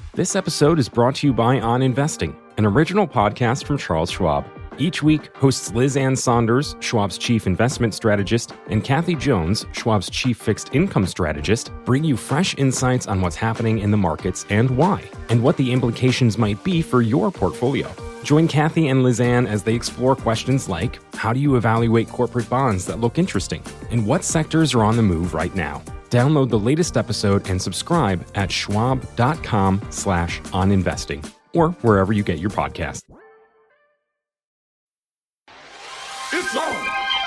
This episode is brought to you by On Investing, an original podcast from Charles Schwab. Each week, hosts Liz Ann Saunders, Schwab's chief investment strategist, and Kathy Jones, Schwab's chief fixed income strategist, bring you fresh insights on what's happening in the markets and why, and what the implications might be for your portfolio. Join Kathy and Liz Ann as they explore questions like, how do you evaluate corporate bonds that look interesting? And what sectors are on the move right now? Download the latest episode and subscribe at schwab.com/oninvesting or wherever you get your podcast. It's on!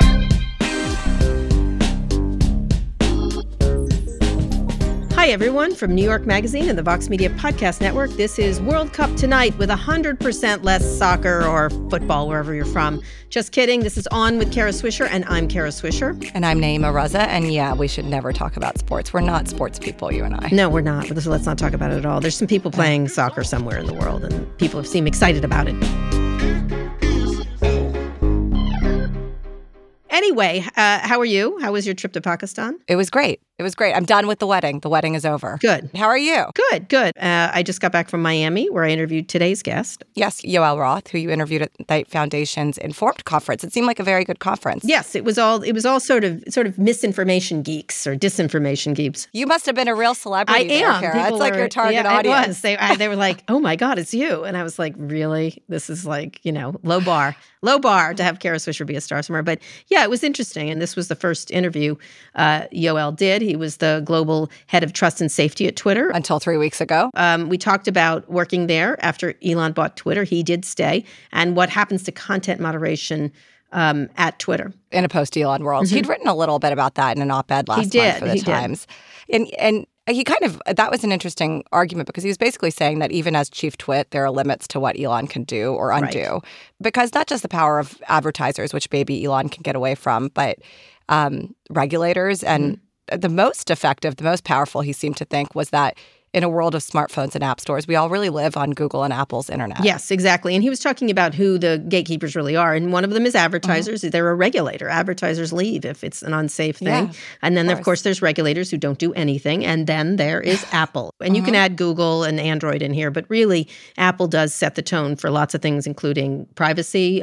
Hi, everyone. From New York Magazine and the Vox Media Podcast Network, this is World Cup Tonight with 100% less soccer or football, wherever you're from. Just kidding. This is On with Kara Swisher, and I'm Kara Swisher. And I'm Naima Raza, and yeah, we should never talk about sports. We're not sports people, you and I. No, we're not. So let's not talk about it at all. There's some people playing soccer somewhere in the world, and people seem excited about it. Anyway, how are you? How was your trip to Pakistan? It was great. It was great. I'm done with the wedding. The wedding is over. Good. How are you? Good. I just got back from Miami, where I interviewed today's guest. Yes, Yoel Roth, who you interviewed at the Foundation's Informed Conference. It seemed like a very good conference. Yes, it was all sort of misinformation geeks or disinformation geeks. You must have been a real celebrity. I am. Kara. It's like your target audience. It was. They were like, "Oh my God, it's you!" And I was like, "Really? This is like, low bar to have Kara Swisher be a star somewhere." But yeah, it was interesting, and this was the first interview Yoel did. He was the global head of trust and safety at Twitter. Until 3 weeks ago. We talked about working there after Elon bought Twitter. He did stay. And what happens to content moderation at Twitter. In a post-Elon world. Mm-hmm. He'd written a little bit about that in an op-ed last month for the Times. And he that was an interesting argument because he was basically saying that even as chief twit, there are limits to what Elon can do or undo. Right. Because not just the power of advertisers, which maybe Elon can get away from, but regulators and the most effective, the most powerful, he seemed to think, was that in a world of smartphones and app stores, we all really live on Google and Apple's internet. Yes, exactly. And he was talking about who the gatekeepers really are. And one of them is advertisers. Mm-hmm. They're a regulator. Advertisers leave if it's an unsafe thing. Yeah, and then, of course, there's regulators who don't do anything. And then there is Apple. And you can add Google and Android in here. But really, Apple does set the tone for lots of things, including privacy,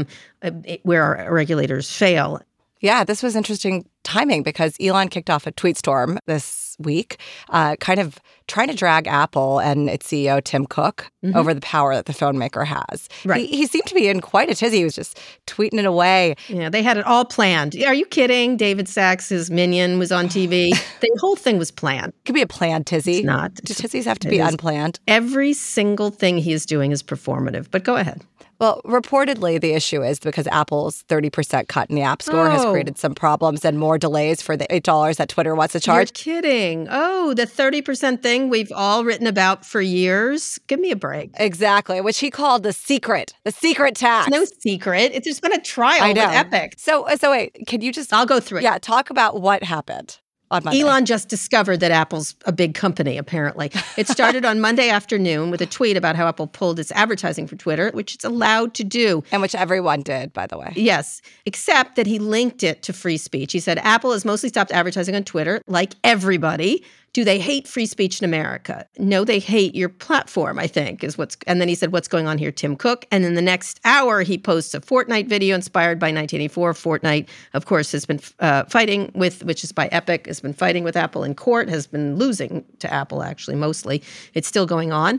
where our regulators fail. Yeah, this was interesting timing because Elon kicked off a tweet storm this week, kind of trying to drag Apple and its CEO, Tim Cook, over the power that the phone maker has. Right. He seemed to be in quite a tizzy. He was just tweeting it away. Yeah, they had it all planned. Are you kidding? David Sachs, his minion, was on TV. The whole thing was planned. It could be a planned tizzy. It's not. Do tizzies have to be unplanned? Every single thing he is doing is performative. But go ahead. Well, reportedly, the issue is because Apple's 30% cut in the App Store has created some problems and more delays for the $8 that Twitter wants to charge. You're kidding. Oh, the 30% thing we've all written about for years. Give me a break. Exactly, which he called the secret tax. It's no secret. There's been a trial with Epic. So wait, can you just... I'll go through it. Yeah, talk about what happened. Elon just discovered that Apple's a big company, apparently. It started on Monday afternoon with a tweet about how Apple pulled its advertising for Twitter, which it's allowed to do. And which everyone did, by the way. Yes, except that he linked it to free speech. He said, Apple has mostly stopped advertising on Twitter, like everybody. Do they hate free speech in America? No, they hate your platform, I think, is what's... And then he said, what's going on here, Tim Cook? And in the next hour, he posts a Fortnite video inspired by 1984. Fortnite, of course, has been fighting with, which is by Epic, has been fighting with Apple in court, has been losing to Apple, actually, mostly. It's still going on.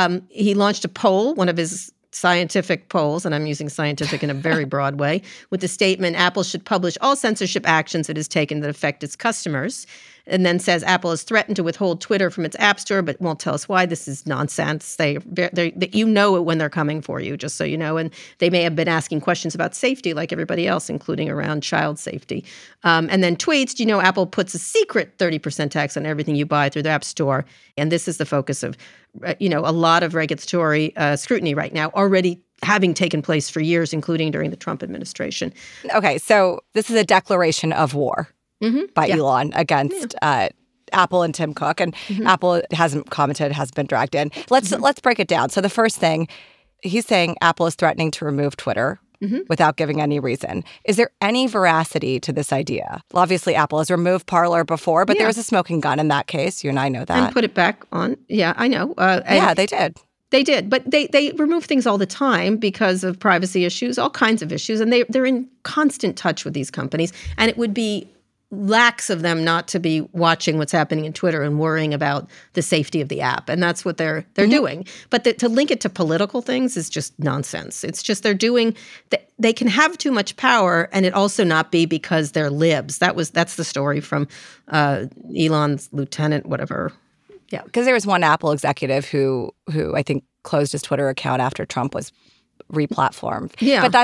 He launched a poll, one of his scientific polls, and I'm using scientific in a very broad way, with the statement, Apple should publish all censorship actions it has taken that affect its customers. And then says Apple has threatened to withhold Twitter from its app store, but won't tell us why. This is nonsense. They you know it when they're coming for you, just so you know. And they may have been asking questions about safety like everybody else, including around child safety. And then tweets, do you know Apple puts a secret 30% tax on everything you buy through their app store? And this is the focus of, a lot of regulatory scrutiny right now, already having taken place for years, including during the Trump administration. Okay, so this is a declaration of war. By Elon against Apple and Tim Cook. And Apple hasn't commented, hasn't been dragged in. Let's break it down. So the first thing, he's saying Apple is threatening to remove Twitter without giving any reason. Is there any veracity to this idea? Well, obviously, Apple has removed Parler before, but there was a smoking gun in that case. You and I know that. And put it back on. Yeah, I know. They did. They did, but they remove things all the time because of privacy issues, all kinds of issues, and they're in constant touch with these companies. And it would be lax of them not to be watching what's happening in Twitter and worrying about the safety of the app, and that's what they're doing. But to link it to political things is just nonsense. It's just they can have too much power, and it also not be because they're libs. That's the story from Elon's lieutenant, whatever. Yeah, because there was one Apple executive who I think closed his Twitter account after Trump was replatformed. Yeah, but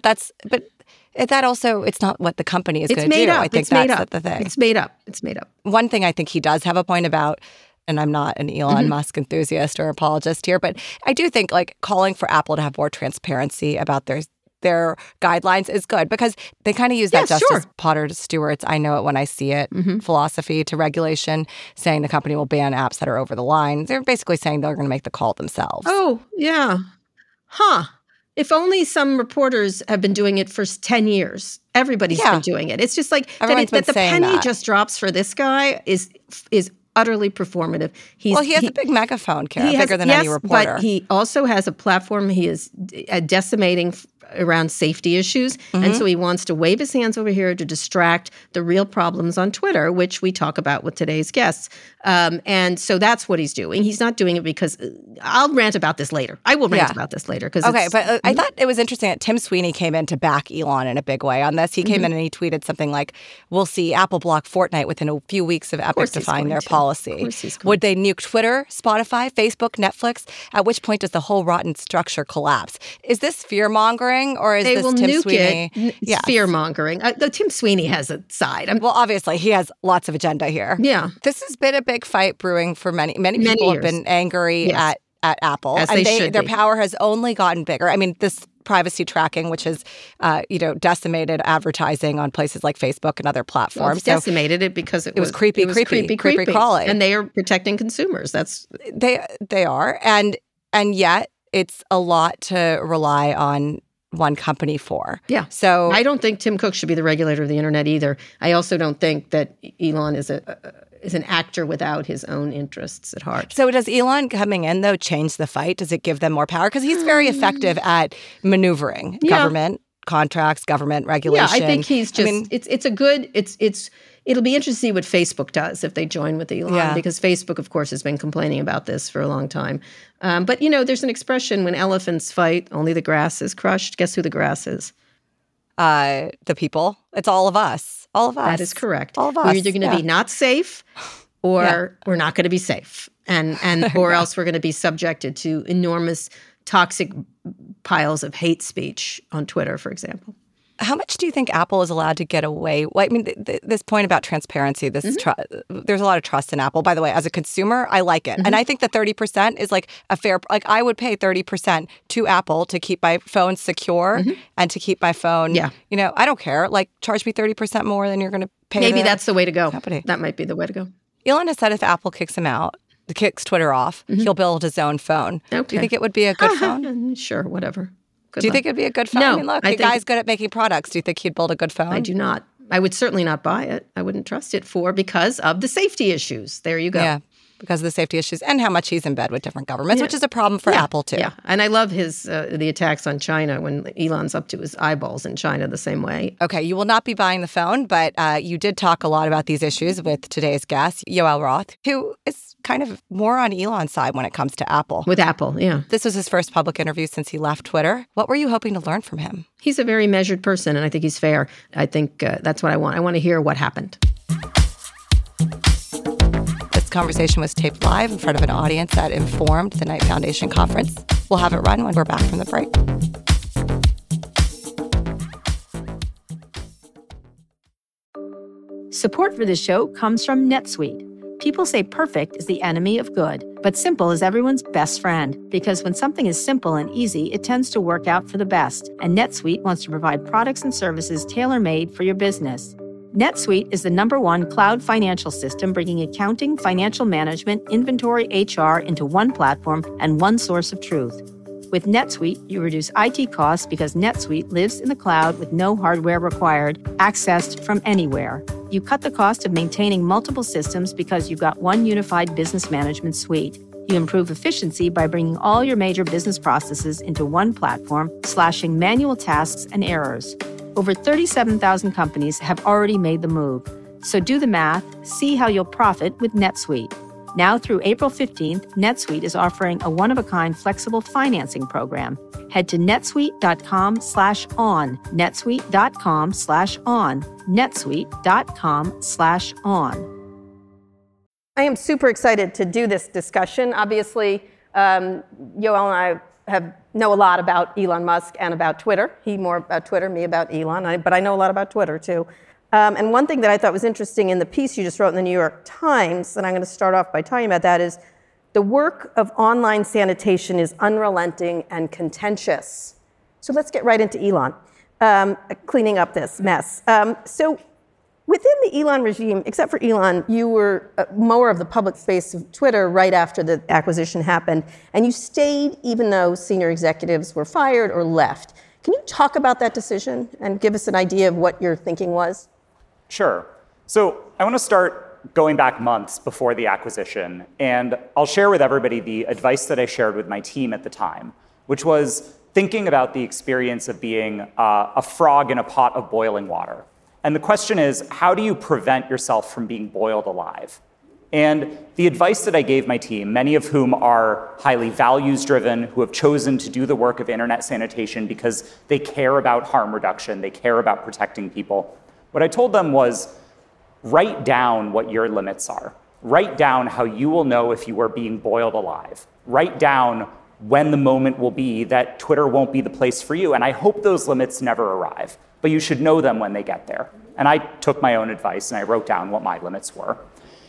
that also, it's not what the company is going to do. I think that's the thing. It's made up. One thing I think he does have a point about, and I'm not an Elon Musk enthusiast or apologist here, but I do think calling for Apple to have more transparency about their guidelines is good, because they kind of use that Justice Potter Stewart's "I know it when I see it" philosophy to regulation, saying the company will ban apps that are over the line. They're basically saying they're going to make the call themselves. Oh, yeah. Huh. If only some reporters have been doing it for 10 years. Everybody's been doing it. It's just like that the penny just drops for this guy is utterly performative. He has a big megaphone, Kara, bigger than any reporter. But he also has a platform. He is decimating around safety issues. And so he wants to wave his hands over here to distract the real problems on Twitter, which we talk about with today's guests. And so that's what he's doing. He's not doing it because I'll rant about this later. I will rant about this later. But I thought it was interesting that Tim Sweeney came in to back Elon in a big way on this. He came in and he tweeted something like, "We'll see Apple block Fortnite within a few weeks of Epic defying their policy. Would they nuke Twitter, Spotify, Facebook, Netflix? At which point does the whole rotten structure collapse?" Is this fear-mongering? Or is this Tim Sweeney? It's fear-mongering. Tim Sweeney has a side. Well, obviously, he has lots of agenda here. Yeah. This has been a big fight brewing for many people years. Have been angry at Apple. As and their be. power has only gotten bigger. I mean, this privacy tracking, which has, decimated advertising on places like Facebook and other platforms. Well, it's decimated it because it was creepy crawling. And they are protecting consumers. They are. And yet it's a lot to rely on one company for. Yeah. So I don't think Tim Cook should be the regulator of the internet either. I also don't think that Elon is an actor without his own interests at heart. So does Elon coming in, though, change the fight? Does it give them more power? Because he's very effective at maneuvering government contracts, government regulation. Yeah, I think he's just, it'll be interesting to see what Facebook does if they join with Elon, because Facebook, of course, has been complaining about this for a long time. But, there's an expression, when elephants fight, only the grass is crushed. Guess who the grass is? The people. It's all of us. All of us. That is correct. All of us. We're either going to be not safe or we're not going to be safe. Or else we're going to be subjected to enormous toxic piles of hate speech on Twitter, for example. How much do you think Apple is allowed to get away? Well, I mean, this point about transparency, there's a lot of trust in Apple. By the way, as a consumer, I like it. And I think the 30% is like a fair, I would pay 30% to Apple to keep my phone secure and to keep my phone, I don't care. Charge me 30% more than you're going to pay. Maybe that's the way to go. Company. That might be the way to go. Elon has said if Apple kicks Twitter off, he'll build his own phone. Okay. Do you think it would be a good phone? Sure, whatever. Do you think it'd be a good phone? No. I mean, look, the guy's good at making products. Do you think he'd build a good phone? I do not. I would certainly not buy it. I wouldn't trust it because of the safety issues. There you go. Yeah, because of the safety issues and how much he's in bed with different governments, which is a problem for Apple, too. Yeah, and I love the attacks on China when Elon's up to his eyeballs in China the same way. Okay, you will not be buying the phone, but you did talk a lot about these issues with today's guest, Yoel Roth, who is kind of more on Elon's side when it comes to Apple. With Apple, yeah. This was his first public interview since he left Twitter. What were you hoping to learn from him? He's a very measured person, and I think he's fair. I think that's what I want. I want to hear what happened. This conversation was taped live in front of an audience at Informed, the Knight Foundation conference. We'll have it run when we're back from the break. Support for this show comes from NetSuite. People say perfect is the enemy of good, but simple is everyone's best friend. Because when something is simple and easy, it tends to work out for the best. And NetSuite wants to provide products and services tailor-made for your business. NetSuite is the #1 cloud financial system, bringing accounting, financial management, inventory, HR into one platform and one source of truth. With NetSuite, you reduce IT costs because NetSuite lives in the cloud with no hardware required, accessed from anywhere. You cut the cost of maintaining multiple systems because you've got one unified business management suite. You improve efficiency by bringing all your major business processes into one platform, slashing manual tasks and errors. Over 37,000 companies have already made the move. So do the math, see how you'll profit with NetSuite. Now through April 15th, NetSuite is offering a one-of-a-kind flexible financing program. Head to netsuite.com/on, netsuite.com/on, netsuite.com/on. I am super excited to do this discussion. Obviously, Yoel and I know a lot about Elon Musk and about Twitter. He more about Twitter, me about Elon, but I know a lot about Twitter too. And one thing that I thought was interesting in the piece you just wrote in the New York Times, and I'm going to start off by talking about that, is the work of online sanitation is unrelenting and contentious. So let's get right into Elon, cleaning up this mess. So within the Elon regime, except for Elon, you were more of the public face of Twitter right after the acquisition happened, and you stayed even though senior executives were fired or left. Can you talk about that decision and give us an idea of what your thinking was? Sure. So I want to start going back months before the acquisition, and I'll share with everybody the advice that I shared with my team at the time, which was thinking about the experience of being a frog in a pot of boiling water. And the question is, how do you prevent yourself from being boiled alive? And the advice that I gave my team, many of whom are highly values-driven, who have chosen to do the work of internet sanitation because they care about harm reduction, they care about protecting people, what I told them was, write down what your limits are. Write down how you will know if you are being boiled alive. Write down when the moment will be that Twitter won't be the place for you. And I hope those limits never arrive, but you should know them when they get there. And I took my own advice and I wrote down what my limits were.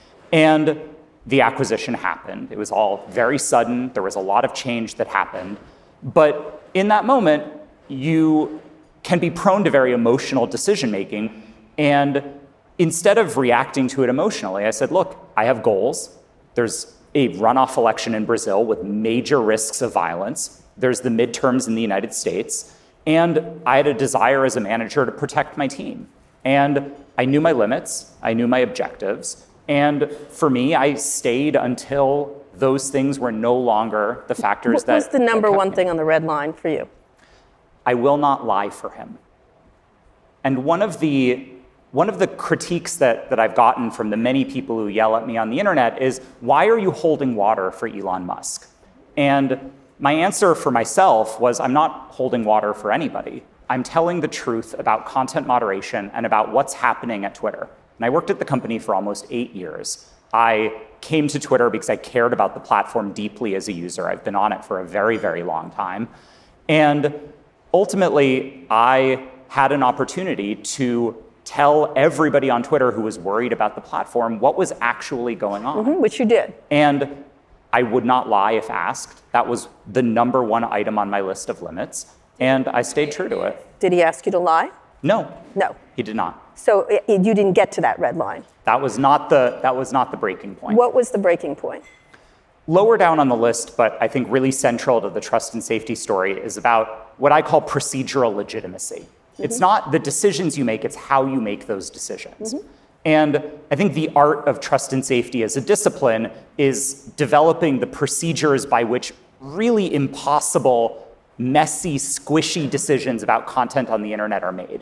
And the acquisition happened. It was all very sudden. There was a lot of change that happened. But in that moment, you can be prone to very emotional decision-making. And instead of reacting to it emotionally, I said, look, I have goals. There's a runoff election in Brazil with major risks of violence. There's the midterms in the United States. And I had a desire as a manager to protect my team. And I knew my limits. I knew my objectives. And for me, I stayed until those things were no longer the factors that... What was the number one thing on the red line for you? I will not lie for him. And one of the critiques that I've gotten from the many people who yell at me on the internet is, why are you holding water for Elon Musk? And my answer for myself was, I'm not holding water for anybody. I'm telling the truth about content moderation and about what's happening at Twitter. And I worked at the company for almost 8 years. I came to Twitter because I cared about the platform deeply as a user. I've been on it for a very, very long time. And ultimately, I had an opportunity to tell everybody on Twitter who was worried about the platform what was actually going on. Which you did. And I would not lie if asked. That was the number one item on my list of limits. And I stayed true to it. Did he ask you to lie? No. No. He did not. So you didn't get to that red line? That was not the breaking point. What was the breaking point? Lower down on the list, but I think really central to the trust and safety story, is about what I call procedural legitimacy. It's not the decisions you make, it's how you make those decisions. And I think the art of trust and safety as a discipline is developing the procedures by which really impossible, messy, squishy decisions about content on the internet are made.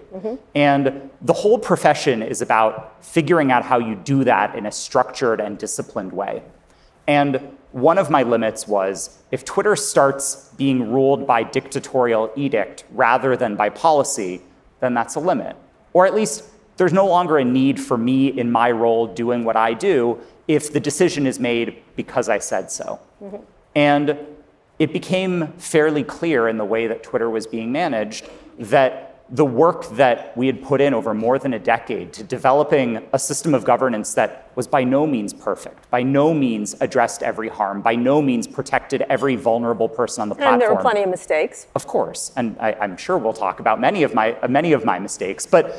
And the whole profession is about figuring out how you do that in a structured and disciplined way. And one of my limits was, if Twitter starts being ruled by dictatorial edict rather than by policy, then that's a limit. Or at least there's no longer a need for me in my role doing what I do if the decision is made because I said so. And it became fairly clear in the way that Twitter was being managed that the work that we had put in over more than a decade to developing a system of governance that was by no means perfect, by no means addressed every harm, by no means protected every vulnerable person on the platform. And there were plenty of mistakes. Of course, and I'm sure we'll talk about many of my mistakes. But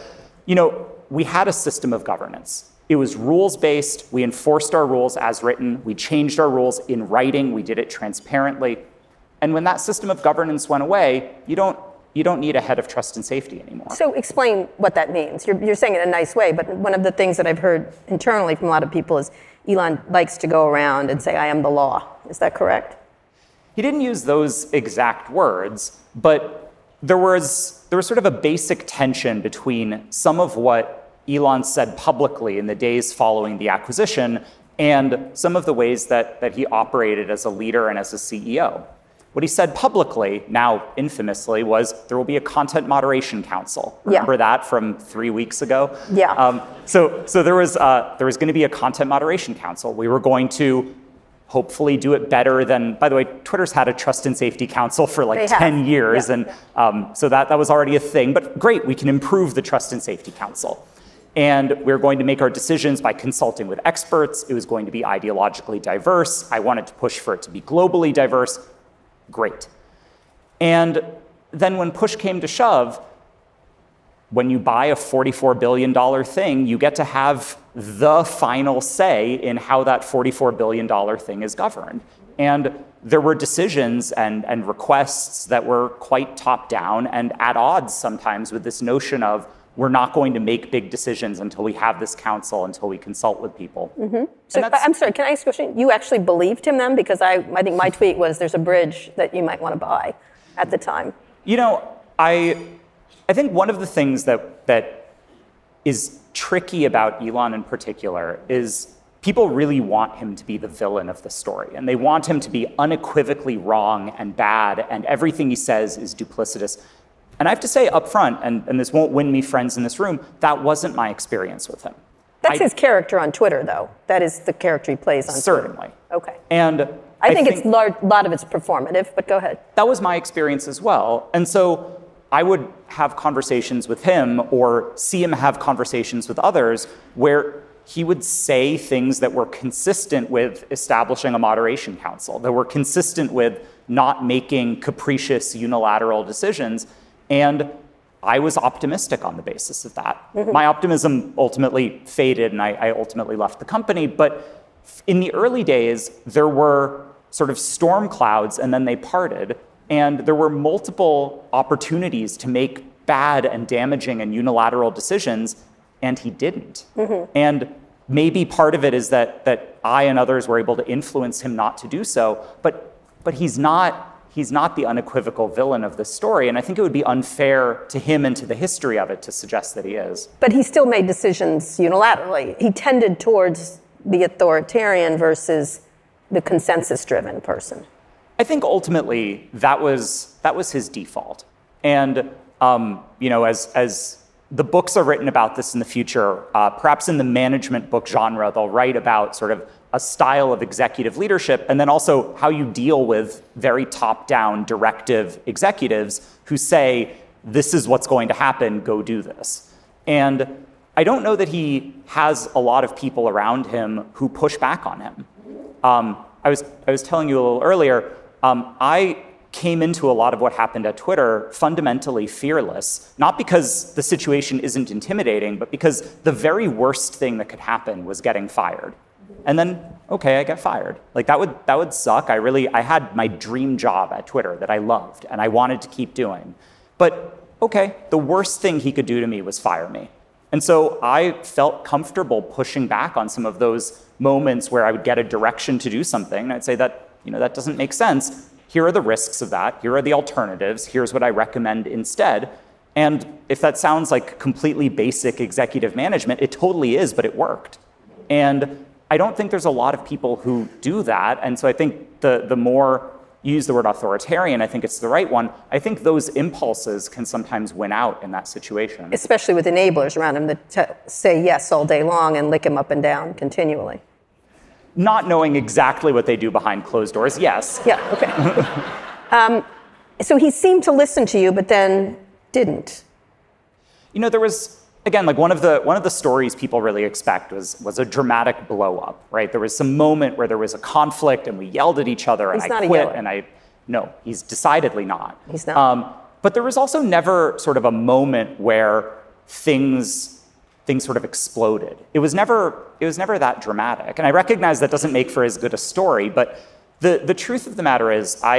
we had a system of governance. It was rules-based. We enforced our rules as written. We changed our rules in writing. We did it transparently. And when that system of governance went away, you don't need a head of trust and safety anymore. So explain what that means. You're saying it in a nice way, but one of the things that I've heard internally from a lot of people is Elon likes to go around and say, I am the law. Is that correct? He didn't use those exact words, but there was sort of a basic tension between some of what Elon said publicly in the days following the acquisition and some of the ways that he operated as a leader and as a CEO. What he said publicly, now infamously, was there will be a content moderation council. Remember that from 3 weeks ago? Yeah. So there was going to be a content moderation council. We were going to hopefully do it better than, by the way, Twitter's had a trust and safety council for like 10 years. Yeah. And so that was already a thing. But great, we can improve the trust and safety council. And we're going to make our decisions by consulting with experts. It was going to be ideologically diverse. I wanted to push for it to be globally diverse. Great. And then when push came to shove, when you buy a $44 billion thing, you get to have the final say in how that $44 billion thing is governed. And there were decisions and requests that were quite top-down and at odds sometimes with this notion of we're not going to make big decisions until we have this council, until we consult with people. Mm-hmm. So I'm sorry, can I ask a question? You actually believed him then? Because I think my tweet was there's a bridge that you might want to buy at the time. You know, I think one of the things that is tricky about Elon in particular is people really want him to be the villain of the story. And they want him to be unequivocally wrong and bad, and everything he says is duplicitous. And I have to say up front, and this won't win me friends in this room, that wasn't my experience with him. That's his character on Twitter, though. That is the character he plays on certainly. Twitter. Okay. And I think it's a lot of it's performative, but go ahead. That was my experience as well. And so I would have conversations with him or see him have conversations with others where he would say things that were consistent with establishing a moderation council, that were consistent with not making capricious unilateral decisions. And I was optimistic on the basis of that. Mm-hmm. My optimism ultimately faded and I ultimately left the company. But in the early days, there were sort of storm clouds and then they parted. And there were multiple opportunities to make bad and damaging and unilateral decisions, and he didn't. Mm-hmm. And maybe part of it is that I and others were able to influence him not to do so. But he's not the unequivocal villain of this story, and I think it would be unfair to him and to the history of it to suggest that he is. But he still made decisions unilaterally. He tended towards the authoritarian versus the consensus-driven person. I think ultimately that was his default. And as the books are written about this in the future, perhaps in the management book genre, they'll write about sort of a style of executive leadership, and then also how you deal with very top-down directive executives who say, this is what's going to happen, go do this. And I don't know that he has a lot of people around him who push back on him. I was telling you a little earlier, I came into a lot of what happened at Twitter fundamentally fearless, not because the situation isn't intimidating, but because the very worst thing that could happen was getting fired. And then, okay, I get fired. Like that would suck. I had my dream job at Twitter that I loved and I wanted to keep doing. But okay, the worst thing he could do to me was fire me. And so I felt comfortable pushing back on some of those moments where I would get a direction to do something. And I'd say that doesn't make sense. Here are the risks of that. Here are the alternatives. Here's what I recommend instead. And if that sounds like completely basic executive management, it totally is, but it worked. And I don't think there's a lot of people who do that. And so I think the more you use the word authoritarian, I think it's the right one. I think those impulses can sometimes win out in that situation. Especially with enablers around him that say yes all day long and lick him up and down continually. Not knowing exactly what they do behind closed doors, yes. Yeah, okay. So he seemed to listen to you, but then didn't. There was, again, like one of the stories people really expect was a dramatic blow up, right? There was some moment where there was a conflict and we yelled at each other and I quit and no, he's decidedly not. He's not. But there was also never sort of a moment where things sort of exploded. It was never that dramatic. And I recognize that doesn't make for as good a story, but the truth of the matter is I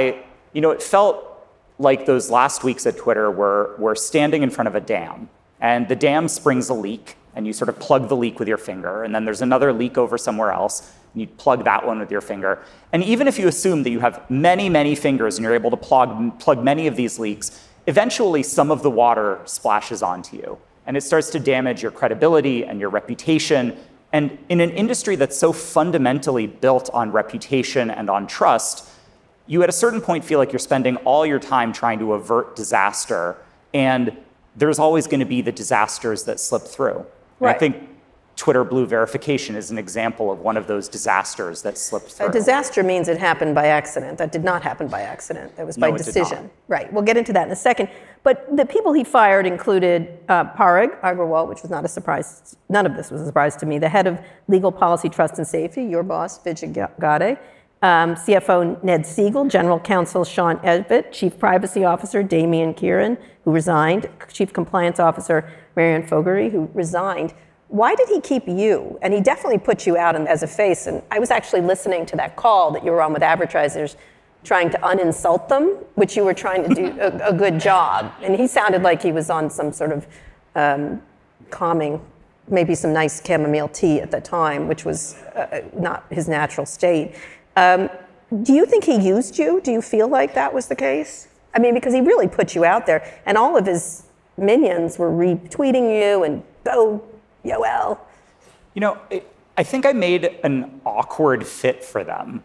it felt like those last weeks at Twitter were standing in front of a dam, and the dam springs a leak, and you sort of plug the leak with your finger, and then there's another leak over somewhere else, and you plug that one with your finger. And even if you assume that you have many, many fingers and you're able to plug many of these leaks, eventually some of the water splashes onto you, and it starts to damage your credibility and your reputation. And in an industry that's so fundamentally built on reputation and on trust, you at a certain point feel like you're spending all your time trying to avert disaster, and there's always going to be the disasters that slip through. Right. I think Twitter Blue verification is an example of one of those disasters that slipped through. A disaster means it happened by accident. That did not happen by accident. That was by decision. Right. We'll get into that in a second. But the people he fired included Parag Agrawal, which was not a surprise. None of this was a surprise to me. The head of legal policy, trust and safety, your boss, Vijay Gadde. CFO Ned Siegel, General Counsel Sean Evitt, Chief Privacy Officer Damian Kieran, who resigned, Chief Compliance Officer Marianne Fogarty, who resigned. Why did he keep you? And he definitely put you out as a face. And I was actually listening to that call that you were on with advertisers trying to uninsult them, which you were trying to do a good job. And he sounded like he was on some sort of calming, maybe some nice chamomile tea at the time, which was not his natural state. Do you think he used you? Do you feel like that was the case? I mean, because he really put you out there, and all of his minions were retweeting you and go, Yoel. I think I made an awkward fit for them.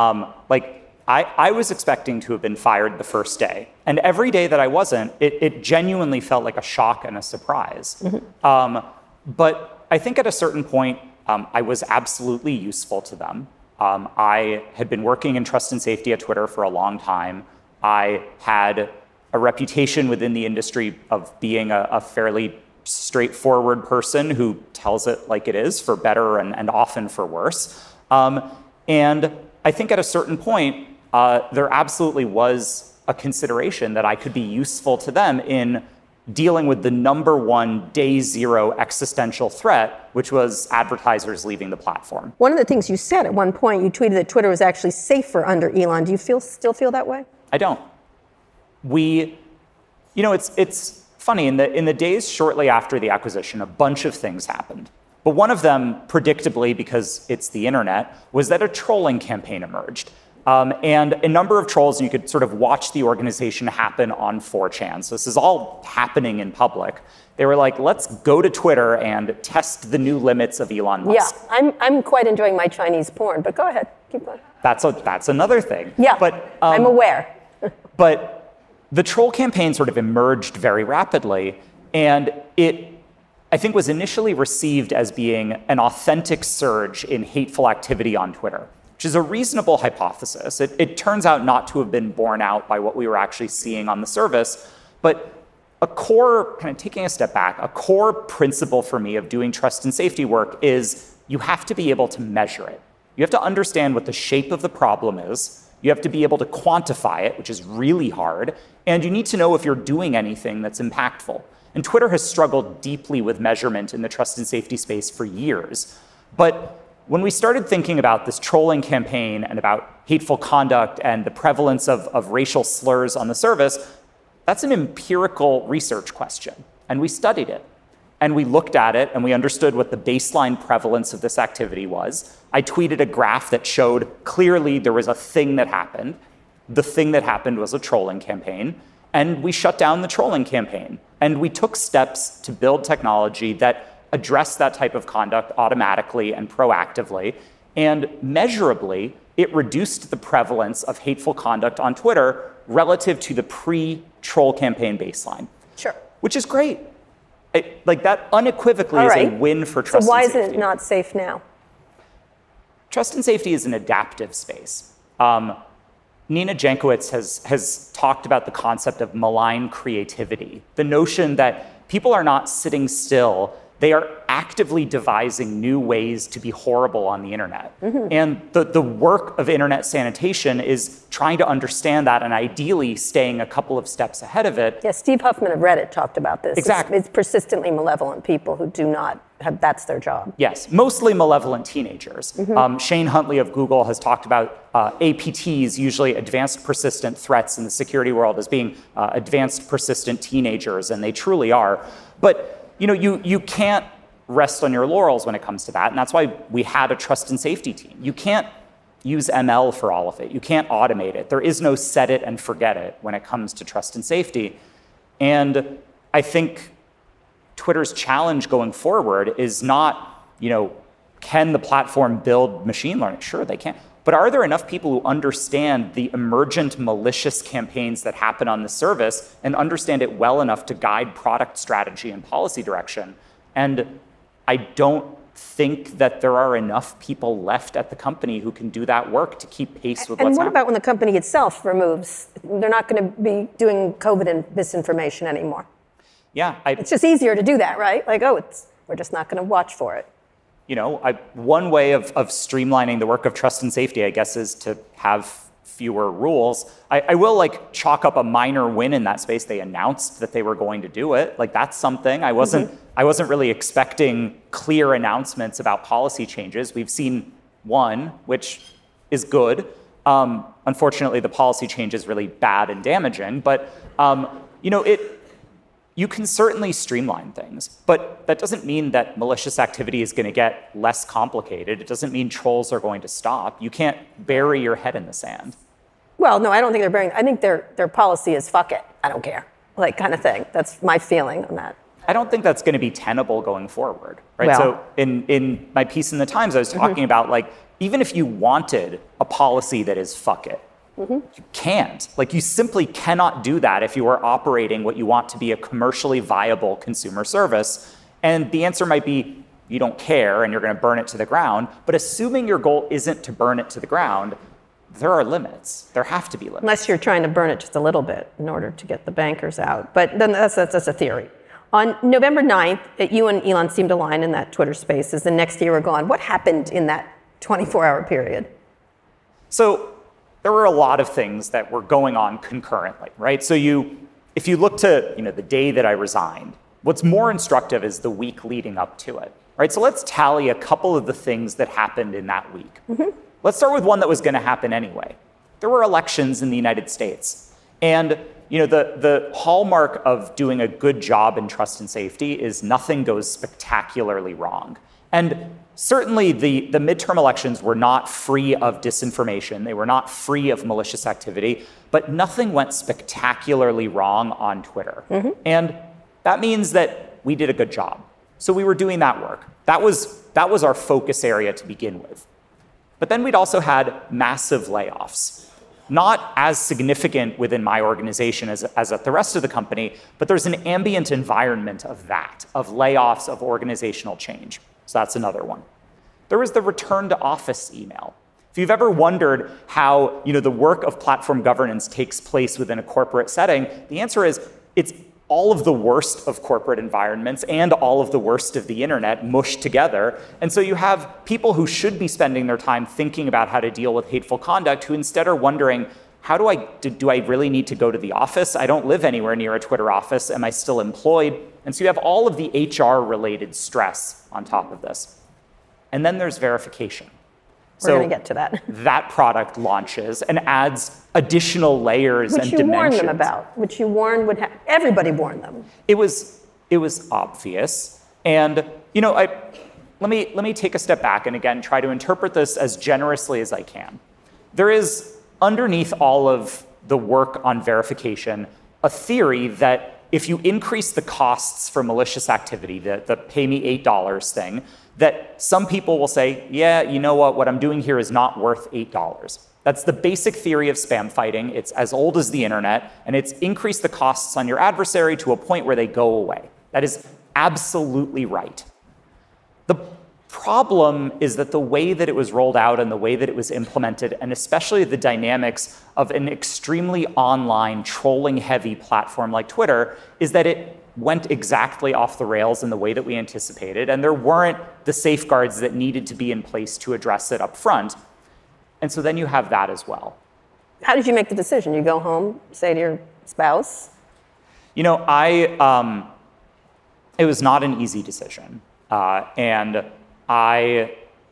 I was expecting to have been fired the first day, and every day that I wasn't, it genuinely felt like a shock and a surprise. Mm-hmm. But I think at a certain point, I was absolutely useful to them. I had been working in trust and safety at Twitter for a long time. I had a reputation within the industry of being a fairly straightforward person who tells it like it is, for better and often for worse. And I think at a certain point, there absolutely was a consideration that I could be useful to them in dealing with the number one day zero existential threat, which was advertisers leaving the platform. One of the things you said at one point, you tweeted that Twitter was actually safer under Elon. Do you still feel that way? I don't. It's funny, in the days shortly after the acquisition, a bunch of things happened. But one of them, predictably, because it's the internet, was that a trolling campaign emerged. And a number of trolls, and you could sort of watch the organization happen on 4chan. So this is all happening in public. They were like, let's go to Twitter and test the new limits of Elon Musk. Yeah, I'm quite enjoying my Chinese porn, but go ahead, keep going. That's another thing. Yeah, but I'm aware. But the troll campaign sort of emerged very rapidly, and it, I think, was initially received as being an authentic surge in hateful activity on Twitter, which is a reasonable hypothesis. It turns out not to have been borne out by what we were actually seeing on the service, but a core, kind of taking a step back, a core principle for me of doing trust and safety work is you have to be able to measure it. You have to understand what the shape of the problem is. You have to be able to quantify it, which is really hard, and you need to know if you're doing anything that's impactful. And Twitter has struggled deeply with measurement in the trust and safety space for years. But when we started thinking about this trolling campaign and about hateful conduct and the prevalence of racial slurs on the service, that's an empirical research question. And we studied it. And we looked at it and we understood what the baseline prevalence of this activity was. I tweeted a graph that showed clearly there was a thing that happened. The thing that happened was a trolling campaign. And we shut down the trolling campaign. And we took steps to build technology that address that type of conduct automatically and proactively. And measurably, it reduced the prevalence of hateful conduct on Twitter relative to the pre-troll campaign baseline. Sure. Which is great. That unequivocally is a win for trust and safety. So why is it not safe now? Trust and safety is an adaptive space. Nina Jankowicz has talked about the concept of malign creativity, the notion that people are not sitting still. They are actively devising new ways to be horrible on the internet. Mm-hmm. And the work of internet sanitation is trying to understand that and ideally staying a couple of steps ahead of it. Yeah, Steve Huffman of Reddit talked about this. Exactly. It's persistently malevolent people who do not that's their job. Yes, mostly malevolent teenagers. Shane Huntley of Google has talked about APTs, usually advanced persistent threats in the security world, as being advanced persistent teenagers, and they truly are. But you can't rest on your laurels when it comes to that, and that's why we had a trust and safety team. You can't use ML for all of it. You can't automate it. There is no set it and forget it when it comes to trust and safety. And I think Twitter's challenge going forward is not, can the platform build machine learning? Sure, they can. But are there enough people who understand the emergent malicious campaigns that happen on the service and understand it well enough to guide product strategy and policy direction? And I don't think that there are enough people left at the company who can do that work to keep pace with what's happening. And what about when the company itself removes? They're not going to be doing COVID and misinformation anymore. Yeah. It's just easier to do that, right? Like, we're just not going to watch for it. One way of streamlining the work of trust and safety, I guess, is to have fewer rules. I will chalk up a minor win in that space. They announced that they were going to do it. That's something. I wasn't really expecting clear announcements about policy changes. We've seen one, which is good. Unfortunately, the policy change is really bad and damaging. But you can certainly streamline things, but that doesn't mean that malicious activity is going to get less complicated. It doesn't mean trolls are going to stop. You can't bury your head in the sand. Well, no, I don't think they're burying. I think their policy is fuck it, I don't care, kind of thing. That's my feeling on that. I don't think that's going to be tenable going forward, right? Well, so in my piece in the Times, I was talking about even if you wanted a policy that is fuck it, you can't. You simply cannot do that if you are operating what you want to be a commercially viable consumer service. And the answer might be you don't care and you're going to burn it to the ground. But assuming your goal isn't to burn it to the ground, there are limits. There have to be limits. Unless you're trying to burn it just a little bit in order to get the bankers out. But then that's a theory. On November 9th, you and Elon seemed to align in that Twitter Spaces. The next year were gone. What happened in that 24-hour period? So there were a lot of things that were going on concurrently, right? So if you look to the day that I resigned, what's more instructive is the week leading up to it, right? So let's tally a couple of the things that happened in that week. Let's start with one that was going to happen anyway. There were elections in the United States. And the hallmark of doing a good job in trust and safety is nothing goes spectacularly wrong. And certainly the midterm elections were not free of disinformation. They were not free of malicious activity, but nothing went spectacularly wrong on Twitter. And that means that we did a good job. So we were doing that work. That was our focus area to begin with. But then we'd also had massive layoffs. Not as significant within my organization as at the rest of the company, but there's an ambient environment of that, of layoffs, of organizational change. So that's another one. There was the return to office email. If you've ever wondered how the work of platform governance takes place within a corporate setting, the answer is it's all of the worst of corporate environments and all of the worst of the internet mushed together. And so you have people who should be spending their time thinking about how to deal with hateful conduct who instead are wondering, how do I really need to go to the office? I don't live anywhere near a Twitter office. Am I still employed? And so you have all of the HR-related stress on top of this. And then there's verification. We're going to get to that. That product launches and adds additional layers and dimensions. Which you warned them about. Which you warned everybody warned them. It was obvious. And let me take a step back and again try to interpret this as generously as I can. There is underneath all of the work on verification a theory that if you increase the costs for malicious activity, the pay me $8 thing, that some people will say, yeah, you know what I'm doing here is not worth $8. That's the basic theory of spam fighting. It's as old as the internet, and it's increased the costs on your adversary to a point where they go away. That is absolutely right. The problem is that the way that it was rolled out and the way that it was implemented, and especially the dynamics of an extremely online, trolling-heavy platform like Twitter, is that it went exactly off the rails in the way that we anticipated, and there weren't the safeguards that needed to be in place to address it up front. And so then you have that as well. How did you make the decision? You go home, say to your spouse? It was not an easy decision. And I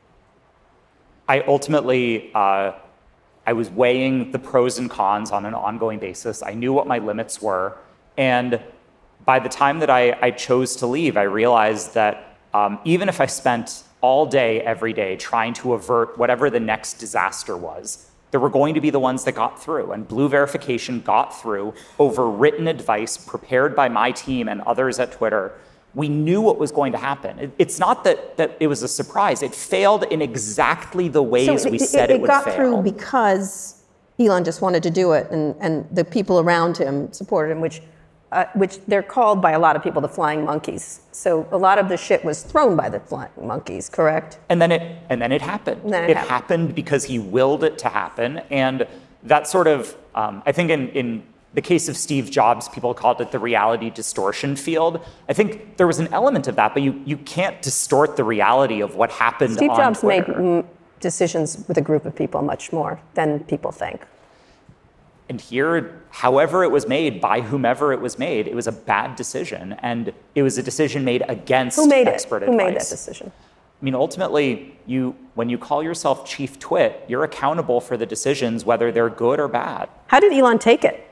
ultimately, I was weighing the pros and cons on an ongoing basis. I knew what my limits were. And by the time that I chose to leave, I realized that even if I spent all day, every day, trying to avert whatever the next disaster was, there were going to be the ones that got through. And Blue Verification got through over written advice prepared by my team and others at Twitter. We knew what was going to happen. It's not that it was a surprise. It failed in exactly the ways we said it would fail. It got through because Elon just wanted to do it, and the people around him supported him, which they're called by a lot of people the flying monkeys. So a lot of the shit was thrown by the flying monkeys, correct? And then it happened. It happened because he willed it to happen, and that sort of I think in the case of Steve Jobs, people called it the reality distortion field. I think there was an element of that, but you can't distort the reality of what happened on Twitter. Steve Jobs made decisions with a group of people much more than people think. And here, however it was made, by whomever it was a bad decision. And it was a decision made against expert advice. Who made that decision? I mean, ultimately, when you call yourself Chief Twit, you're accountable for the decisions, whether they're good or bad. How did Elon take it?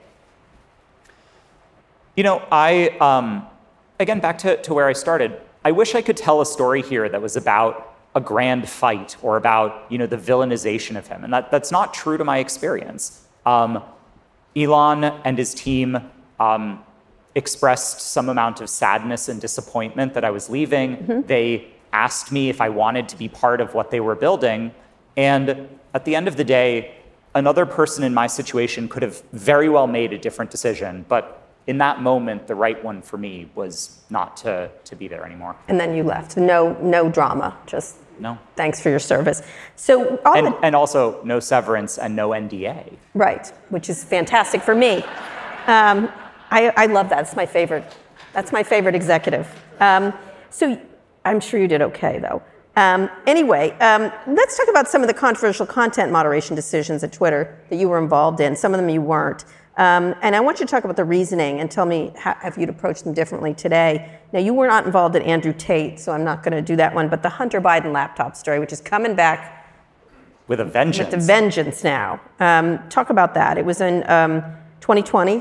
You know, again, back to where I started, I wish I could tell a story here that was about a grand fight or about, the villainization of him. And that's not true to my experience. Elon and his team expressed some amount of sadness and disappointment that I was leaving. Mm-hmm. They asked me if I wanted to be part of what they were building. And at the end of the day, another person in my situation could have very well made a different decision. But in that moment, the right one for me was not to be there anymore. And then you left. No drama, just no. Thanks for your service. So and also no severance and no NDA. Right, which is fantastic for me. I love that. It's my favorite. That's my favorite executive. So I'm sure you did okay, though. Anyway, let's talk about some of the controversial content moderation decisions at Twitter that you were involved in. Some of them you weren't. And I want you to talk about the reasoning and tell me how you'd approach them differently today. Now, you were not involved at Andrew Tate, so I'm not going to do that one, but the Hunter Biden laptop story, which is coming back with a vengeance. With a vengeance now. Talk about that. It was in 2020,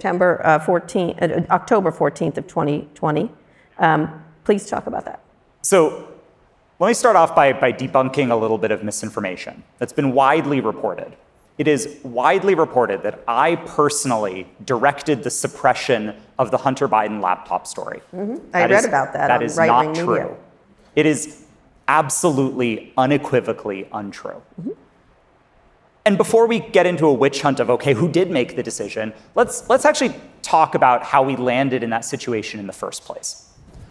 October 14th of 2020. Please talk about that. So let me start off by debunking a little bit of misinformation that's been widely reported. It is widely reported that I personally directed the suppression of the Hunter Biden laptop story. Mm-hmm. I read about that. That is not true. It is absolutely, unequivocally untrue. Mm-hmm. And before we get into a witch hunt of, okay, who did make the decision, let's actually talk about how we landed in that situation in the first place.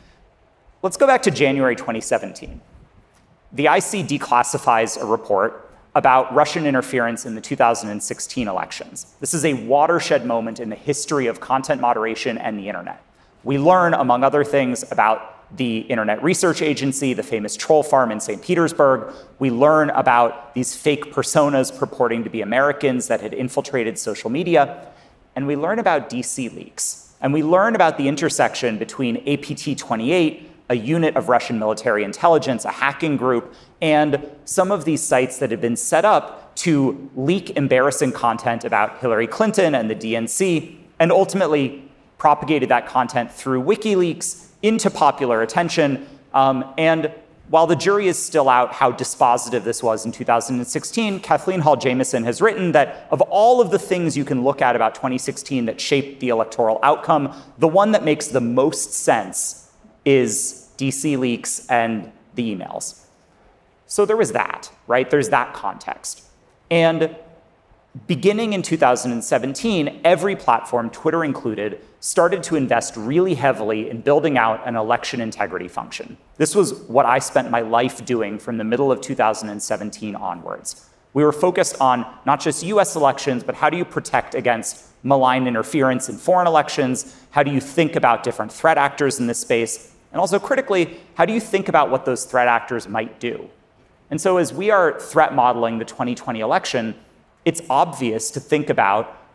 Let's go back to January 2017. The IC declassifies a report about Russian interference in the 2016 elections. This is a watershed moment in the history of content moderation and the internet. We learn, among other things, about the Internet Research Agency, the famous troll farm in St. Petersburg. We learn about these fake personas purporting to be Americans that had infiltrated social media. And we learn about DC leaks. And we learn about the intersection between APT28, a unit of Russian military intelligence, a hacking group, and some of these sites that had been set up to leak embarrassing content about Hillary Clinton and the DNC, and ultimately propagated that content through WikiLeaks into popular attention. And while the jury is still out how dispositive this was in 2016, Kathleen Hall Jamieson has written that of all of the things you can look at about 2016 that shaped the electoral outcome, the one that makes the most sense is DC leaks and the emails. So there was that, right? There's that context. And beginning in 2017, every platform, Twitter included, started to invest really heavily in building out an election integrity function. This was what I spent my life doing from the middle of 2017 onwards. We were focused on not just US elections, but how do you protect against malign interference in foreign elections? How do you think about different threat actors in this space? And also critically, how do you think about what those threat actors might do? And so as we are threat modeling the 2020 election, it's obvious to think about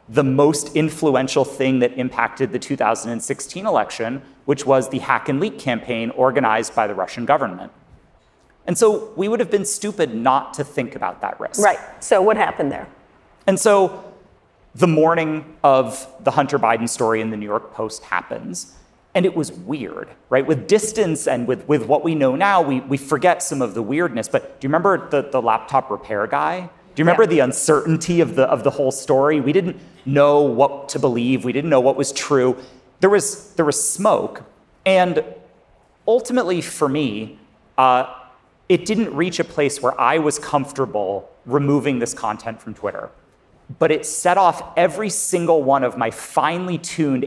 the most influential thing that impacted the 2016 election, which was the hack and leak campaign organized by the Russian government. And so we would have been stupid not to think about that risk. Right. So what happened there? And so the morning of the Hunter Biden story in the New York Post happens, and it was weird, right? With distance and with what we know now, we forget some of the weirdness. But do you remember the laptop repair guy? Do you remember the uncertainty of the whole story? We didn't know what to believe. We didn't know what was true. There was smoke. And ultimately for me, it didn't reach a place where I was comfortable removing this content from Twitter. But it set off every single one of my finely tuned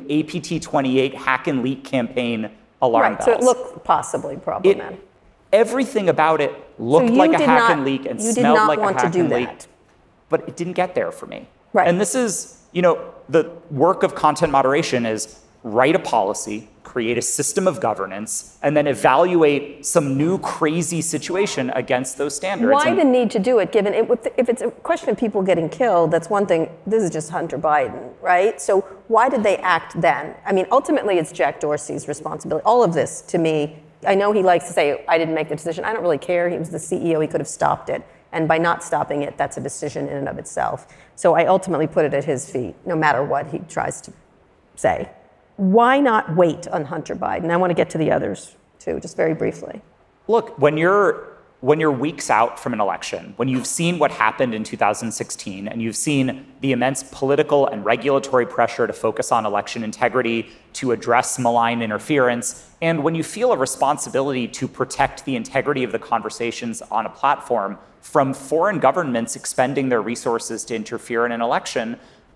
APT28 hack and leak campaign alarm bells. So it looked possibly problematic. Everything about it looked like a hack and leak and smelled like a hack and leak. But it didn't get there for me. Right. And this is, the work of content moderation is write a policy, create a system of governance, and then evaluate some new crazy situation against those standards. Why the need to do it, given if it's a question of people getting killed, that's one thing. This is just Hunter Biden, right? So why did they act then? I mean, ultimately, it's Jack Dorsey's responsibility. All of this, to me, I know he likes to say, I didn't make the decision. I don't really care. He was the CEO. He could have stopped it. And by not stopping it, that's a decision in and of itself. So I ultimately put it at his feet, no matter what he tries to say. Why not wait on Hunter Biden? I want to get to the others, too, just very briefly. Look, when you're weeks out from an election, when you've seen what happened in 2016, and you've seen the immense political and regulatory pressure to focus on election integrity, to address malign interference, and when you feel a responsibility to protect the integrity of the conversations on a platform from foreign governments expending their resources to interfere in an election,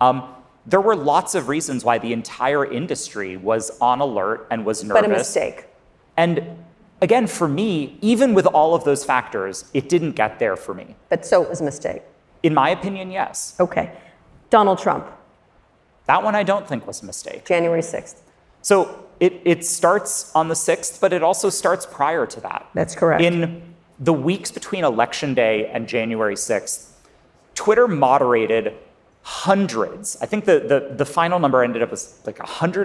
there were lots of reasons why the entire industry was on alert and was nervous. But a mistake. And again, for me, even with all of those factors, it didn't get there for me. But so it was a mistake. In my opinion, yes. Okay. Donald Trump. That one I don't think was a mistake. January 6th. So it starts on the 6th, but it also starts prior to that. That's correct. In the weeks between Election Day and January 6th, Twitter moderated hundreds. I think the final number ended up as like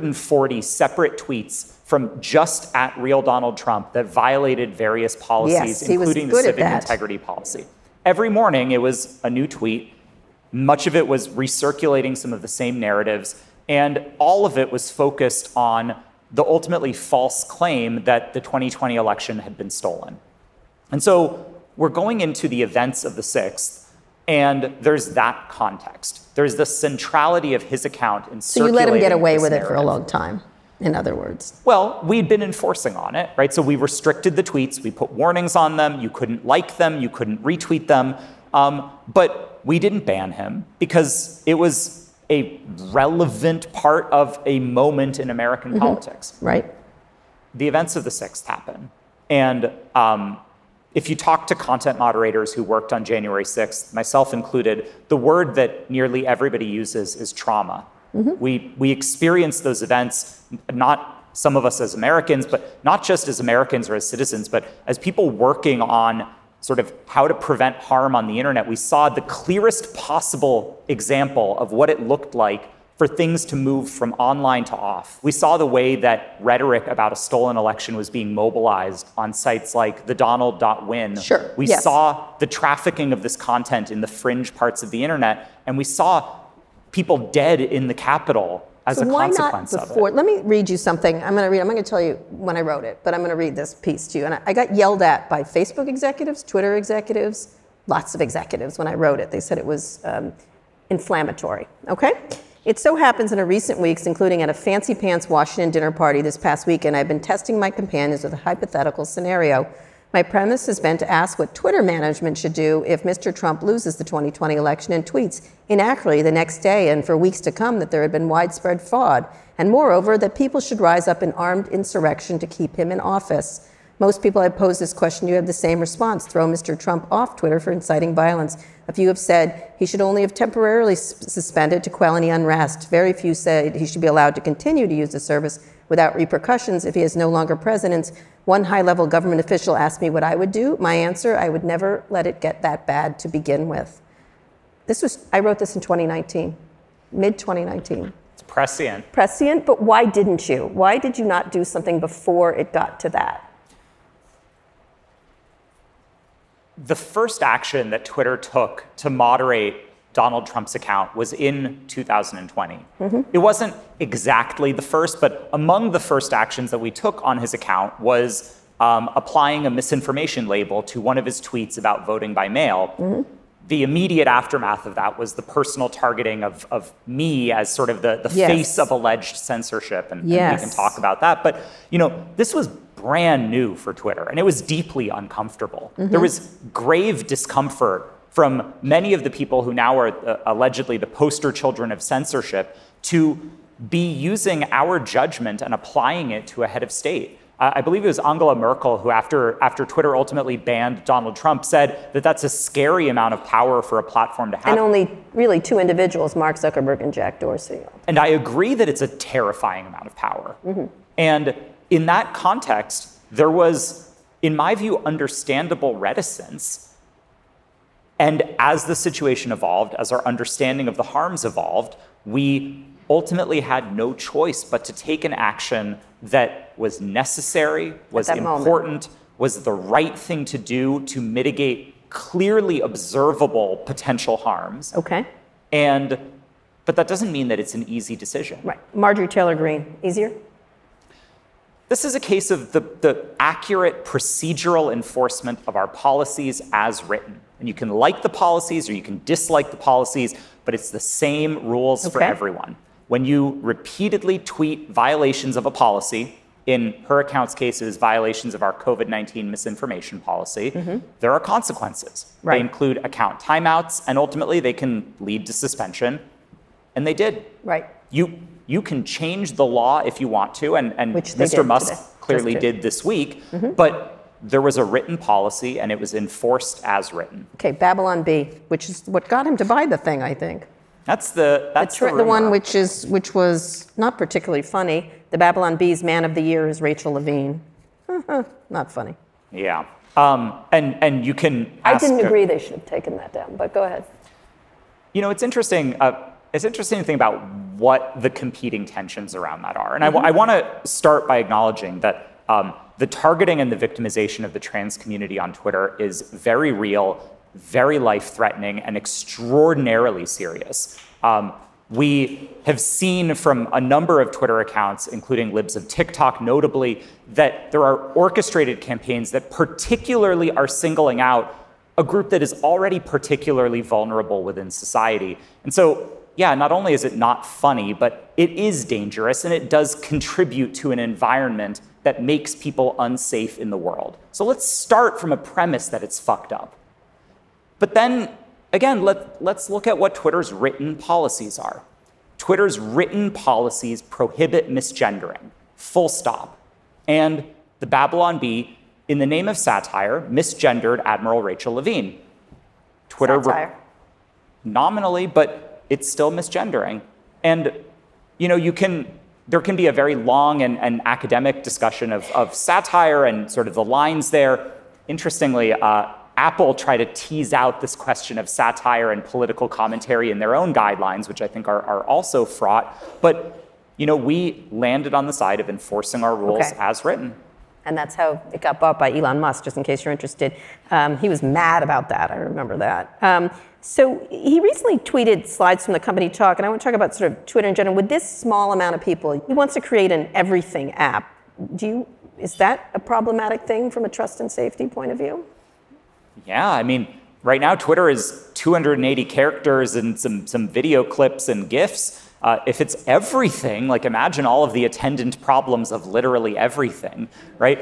140 separate tweets from just at Real Donald Trump that violated various policies, including the civic integrity policy. Every morning it was a new tweet. Much of it was recirculating some of the same narratives, and all of it was focused on the ultimately false claim that the 2020 election had been stolen. And so we're going into the events of the 6th, and there's that context. There's the centrality of his account in circulating. So you let him get away with it for a long time, in other words. Well, we'd been enforcing on it, right? So we restricted the tweets. We put warnings on them. You couldn't like them. You couldn't retweet them. But we didn't ban him because it was a relevant part of a moment in American politics. Right. The events of the 6th happen. And if you talk to content moderators who worked on January 6th, myself included, the word that nearly everybody uses is trauma. We experienced those events, not some of us as Americans, but not just as Americans or as citizens, but as people working on sort of how to prevent harm on the internet. We saw the clearest possible example of what it looked like for things to move from online to off. We saw the way that rhetoric about a stolen election was being mobilized on sites like thedonald.win. Sure. We saw the trafficking of this content in the fringe parts of the internet, and we saw people dead in the Capitol as a consequence of it. Let me read you something. I'm going to tell you when I wrote it, but I'm going to read this piece to you. And I got yelled at by Facebook executives, Twitter executives, lots of executives when I wrote it. They said it was inflammatory. Okay? It so happens in recent weeks, including at a fancy pants Washington dinner party this past weekend, I've been testing my companions with a hypothetical scenario. My premise has been to ask what Twitter management should do if Mr. Trump loses the 2020 election and tweets inaccurately the next day and for weeks to come that there had been widespread fraud, and moreover, that people should rise up in armed insurrection to keep him in office. Most people I've posed this question to have the same response: throw Mr. Trump off Twitter for inciting violence. A few have said he should only have temporarily suspended to quell any unrest. Very few said he should be allowed to continue to use the service without repercussions if he is no longer president. One high-level government official asked me what I would do. My answer: I would never let it get that bad to begin with. I wrote this in 2019. Mid-2019. It's prescient. Prescient, but why didn't you? Why did you not do something before it got to that? The first action that Twitter took to moderate Donald Trump's account was in 2020. It wasn't exactly the first, but among the first actions that we took on his account was applying a misinformation label to one of his tweets about voting by mail. The immediate aftermath of that was the personal targeting of me as sort of the face of alleged censorship, and we can talk about that. But, this was brand new for Twitter, and it was deeply uncomfortable. There was grave discomfort from many of the people who now are allegedly the poster children of censorship to be using our judgment and applying it to a head of state. I believe it was Angela Merkel who, after Twitter ultimately banned Donald Trump, said that that's a scary amount of power for a platform to have. And only really two individuals, Mark Zuckerberg and Jack Dorsey. And I agree that it's a terrifying amount of power. And in that context, there was, in my view, understandable reticence. And as the situation evolved, as our understanding of the harms evolved, we ultimately had no choice but to take an action that was necessary, was important, was the right thing to do to mitigate clearly observable potential harms. Okay. But that doesn't mean that it's an easy decision. Right. Marjorie Taylor Greene, easier? This is a case of the accurate procedural enforcement of our policies as written. And you can like the policies or you can dislike the policies, but it's the same rules for everyone. When you repeatedly tweet violations of a policy, in her account's case, it was violations of our COVID-19 misinformation policy, there are consequences. Right. They include account timeouts, and ultimately they can lead to suspension. And they did. Right. You can change the law if you want to, and Mr. Musk clearly did this week, but there was a written policy and it was enforced as written. Okay, Babylon Bee, which is what got him to buy the thing, I think. That's the one which was not particularly funny. The Babylon Bee's Man of the Year is Rachel Levine. Not funny. Yeah. And you can ask, I didn't agree they should have taken that down, but go ahead. It's interesting. It's interesting to think about what the competing tensions around that are. And I want to start by acknowledging that the targeting and the victimization of the trans community on Twitter is very real, very life-threatening, and extraordinarily serious. We have seen from a number of Twitter accounts, including libs of TikTok notably, that there are orchestrated campaigns that particularly are singling out a group that is already particularly vulnerable within society. And so, yeah, not only is it not funny, but it is dangerous, and it does contribute to an environment that makes people unsafe in the world. So let's start from a premise that it's fucked up. But then, again, let's look at what Twitter's written policies are. Twitter's written policies prohibit misgendering, full stop. And the Babylon Bee, in the name of satire, misgendered Admiral Rachel Levine. Twitter satire. Nominally, but it's still misgendering. And, there can be a very long and academic discussion of satire and sort of the lines there. Interestingly, Apple tried to tease out this question of satire and political commentary in their own guidelines, which I think are also fraught. But, we landed on the side of enforcing our rules as written. And that's how it got bought by Elon Musk, just in case you're interested. He was mad about that. I remember that. So he recently tweeted slides from the company talk, and I want to talk about sort of Twitter in general. With this small amount of people, he wants to create an everything app. Is that a problematic thing from a trust and safety point of view? Yeah, right now Twitter is 280 characters and some video clips and GIFs. If it's everything, imagine all of the attendant problems of literally everything, right?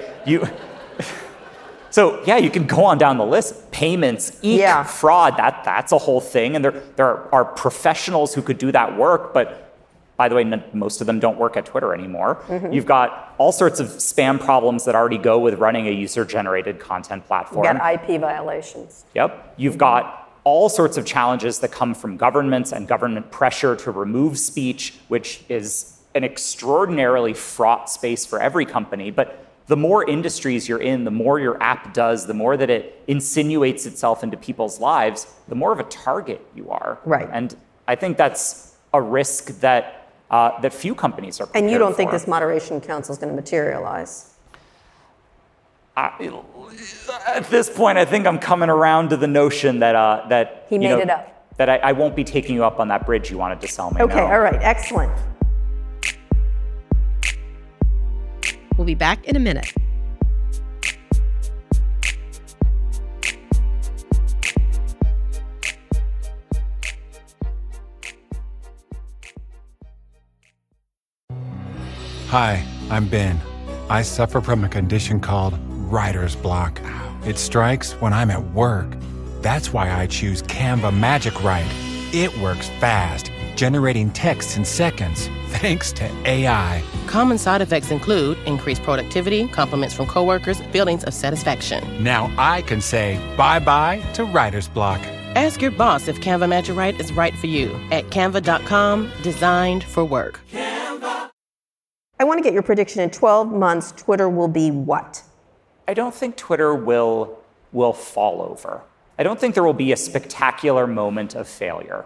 So yeah, you can go on down the list. Payments, fraud, that's a whole thing. And there are professionals who could do that work, but by the way, most of them don't work at Twitter anymore. You've got all sorts of spam problems that already go with running a user-generated content platform. You've got IP violations. Yep. You've got all sorts of challenges that come from governments and government pressure to remove speech, which is an extraordinarily fraught space for every company. But the more industries you're in, the more your app does, the more that it insinuates itself into people's lives, the more of a target you are. Right. And I think that's a risk that few companies are prepared for. And you don't think this moderation council is going to materialize? At this point, I think I'm coming around to the notion that he made it up. That I won't be taking you up on that bridge you wanted to sell me. Okay, no. All right, excellent. We'll be back in a minute. Hi, I'm Ben. I suffer from a condition called writer's block. It strikes when I'm at work. That's why I choose Canva Magic Write. It works fast, generating text in seconds, thanks to AI. Common side effects include increased productivity, compliments from coworkers, feelings of satisfaction. Now I can say bye-bye to writer's block. Ask your boss if Canva Magic Write is right for you at canva.com, designed for work. Canva. I want to get your prediction. In 12 months, Twitter will be what? I don't think Twitter will fall over. I don't think there will be a spectacular moment of failure.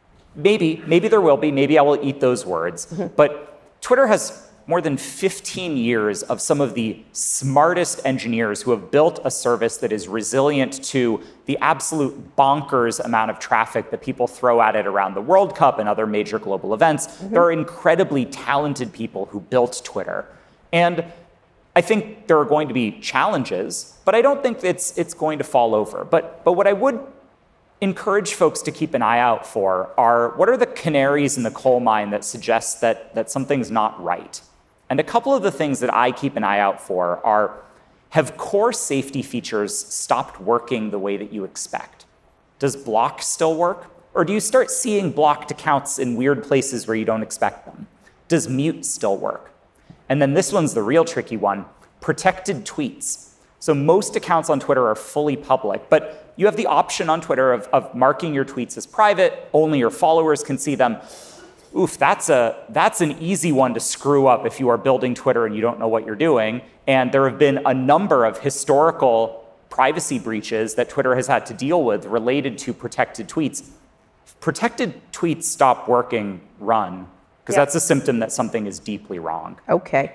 Maybe there will be. Maybe I will eat those words. But Twitter has more than 15 years of some of the smartest engineers who have built a service that is resilient to the absolute bonkers amount of traffic that people throw at it around the World Cup and other major global events. There are incredibly talented people who built Twitter. And I think there are going to be challenges, but I don't think it's going to fall over. But what I would encourage folks to keep an eye out for are what are the canaries in the coal mine that suggest that something's not right. And a couple of the things that I keep an eye out for are, have core safety features stopped working the way that you expect? Does block still work? Or do you start seeing blocked accounts in weird places where you don't expect them? Does mute still work? And then this one's the real tricky one, protected tweets. So most accounts on Twitter are fully public, but you have the option on Twitter of marking your tweets as private, only your followers can see them. Oof, that's an easy one to screw up if you are building Twitter and you don't know what you're doing. And there have been a number of historical privacy breaches that Twitter has had to deal with related to protected tweets. If protected tweets stop working, run, because that's a symptom that something is deeply wrong. Okay.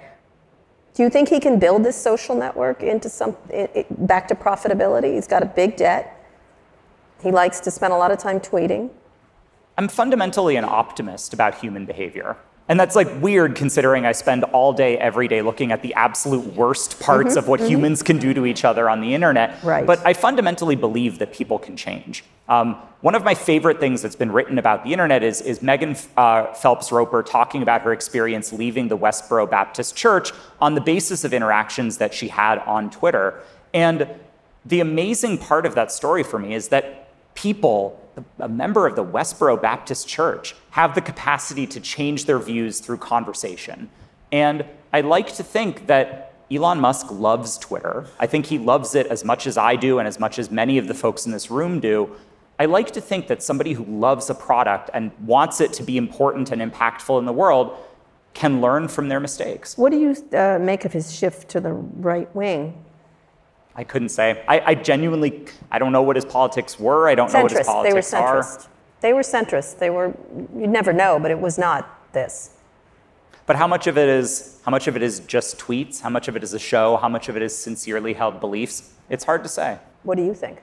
Do you think he can build this social network into back to profitability? He's got a big debt. He likes to spend a lot of time tweeting. I'm fundamentally an optimist about human behavior. And that's like weird considering I spend all day, every day looking at the absolute worst parts of what humans can do to each other on the internet. Right. But I fundamentally believe that people can change. One of my favorite things that's been written about the internet is Megan Phelps Roper talking about her experience leaving the Westboro Baptist Church on the basis of interactions that she had on Twitter. And the amazing part of that story for me is that people, a member of the Westboro Baptist Church, have the capacity to change their views through conversation. And I like to think that Elon Musk loves Twitter. I think he loves it as much as I do and as much as many of the folks in this room do. I like to think that somebody who loves a product and wants it to be important and impactful in the world can learn from their mistakes. What do you make of his shift to the right wing? I couldn't say. I genuinely, I don't know what his politics were. I don't know what his politics are. They were centrist. They were, you'd never know, but it was not this. But how much of it is just tweets? How much of it is a show? How much of it is sincerely held beliefs? It's hard to say. What do you think?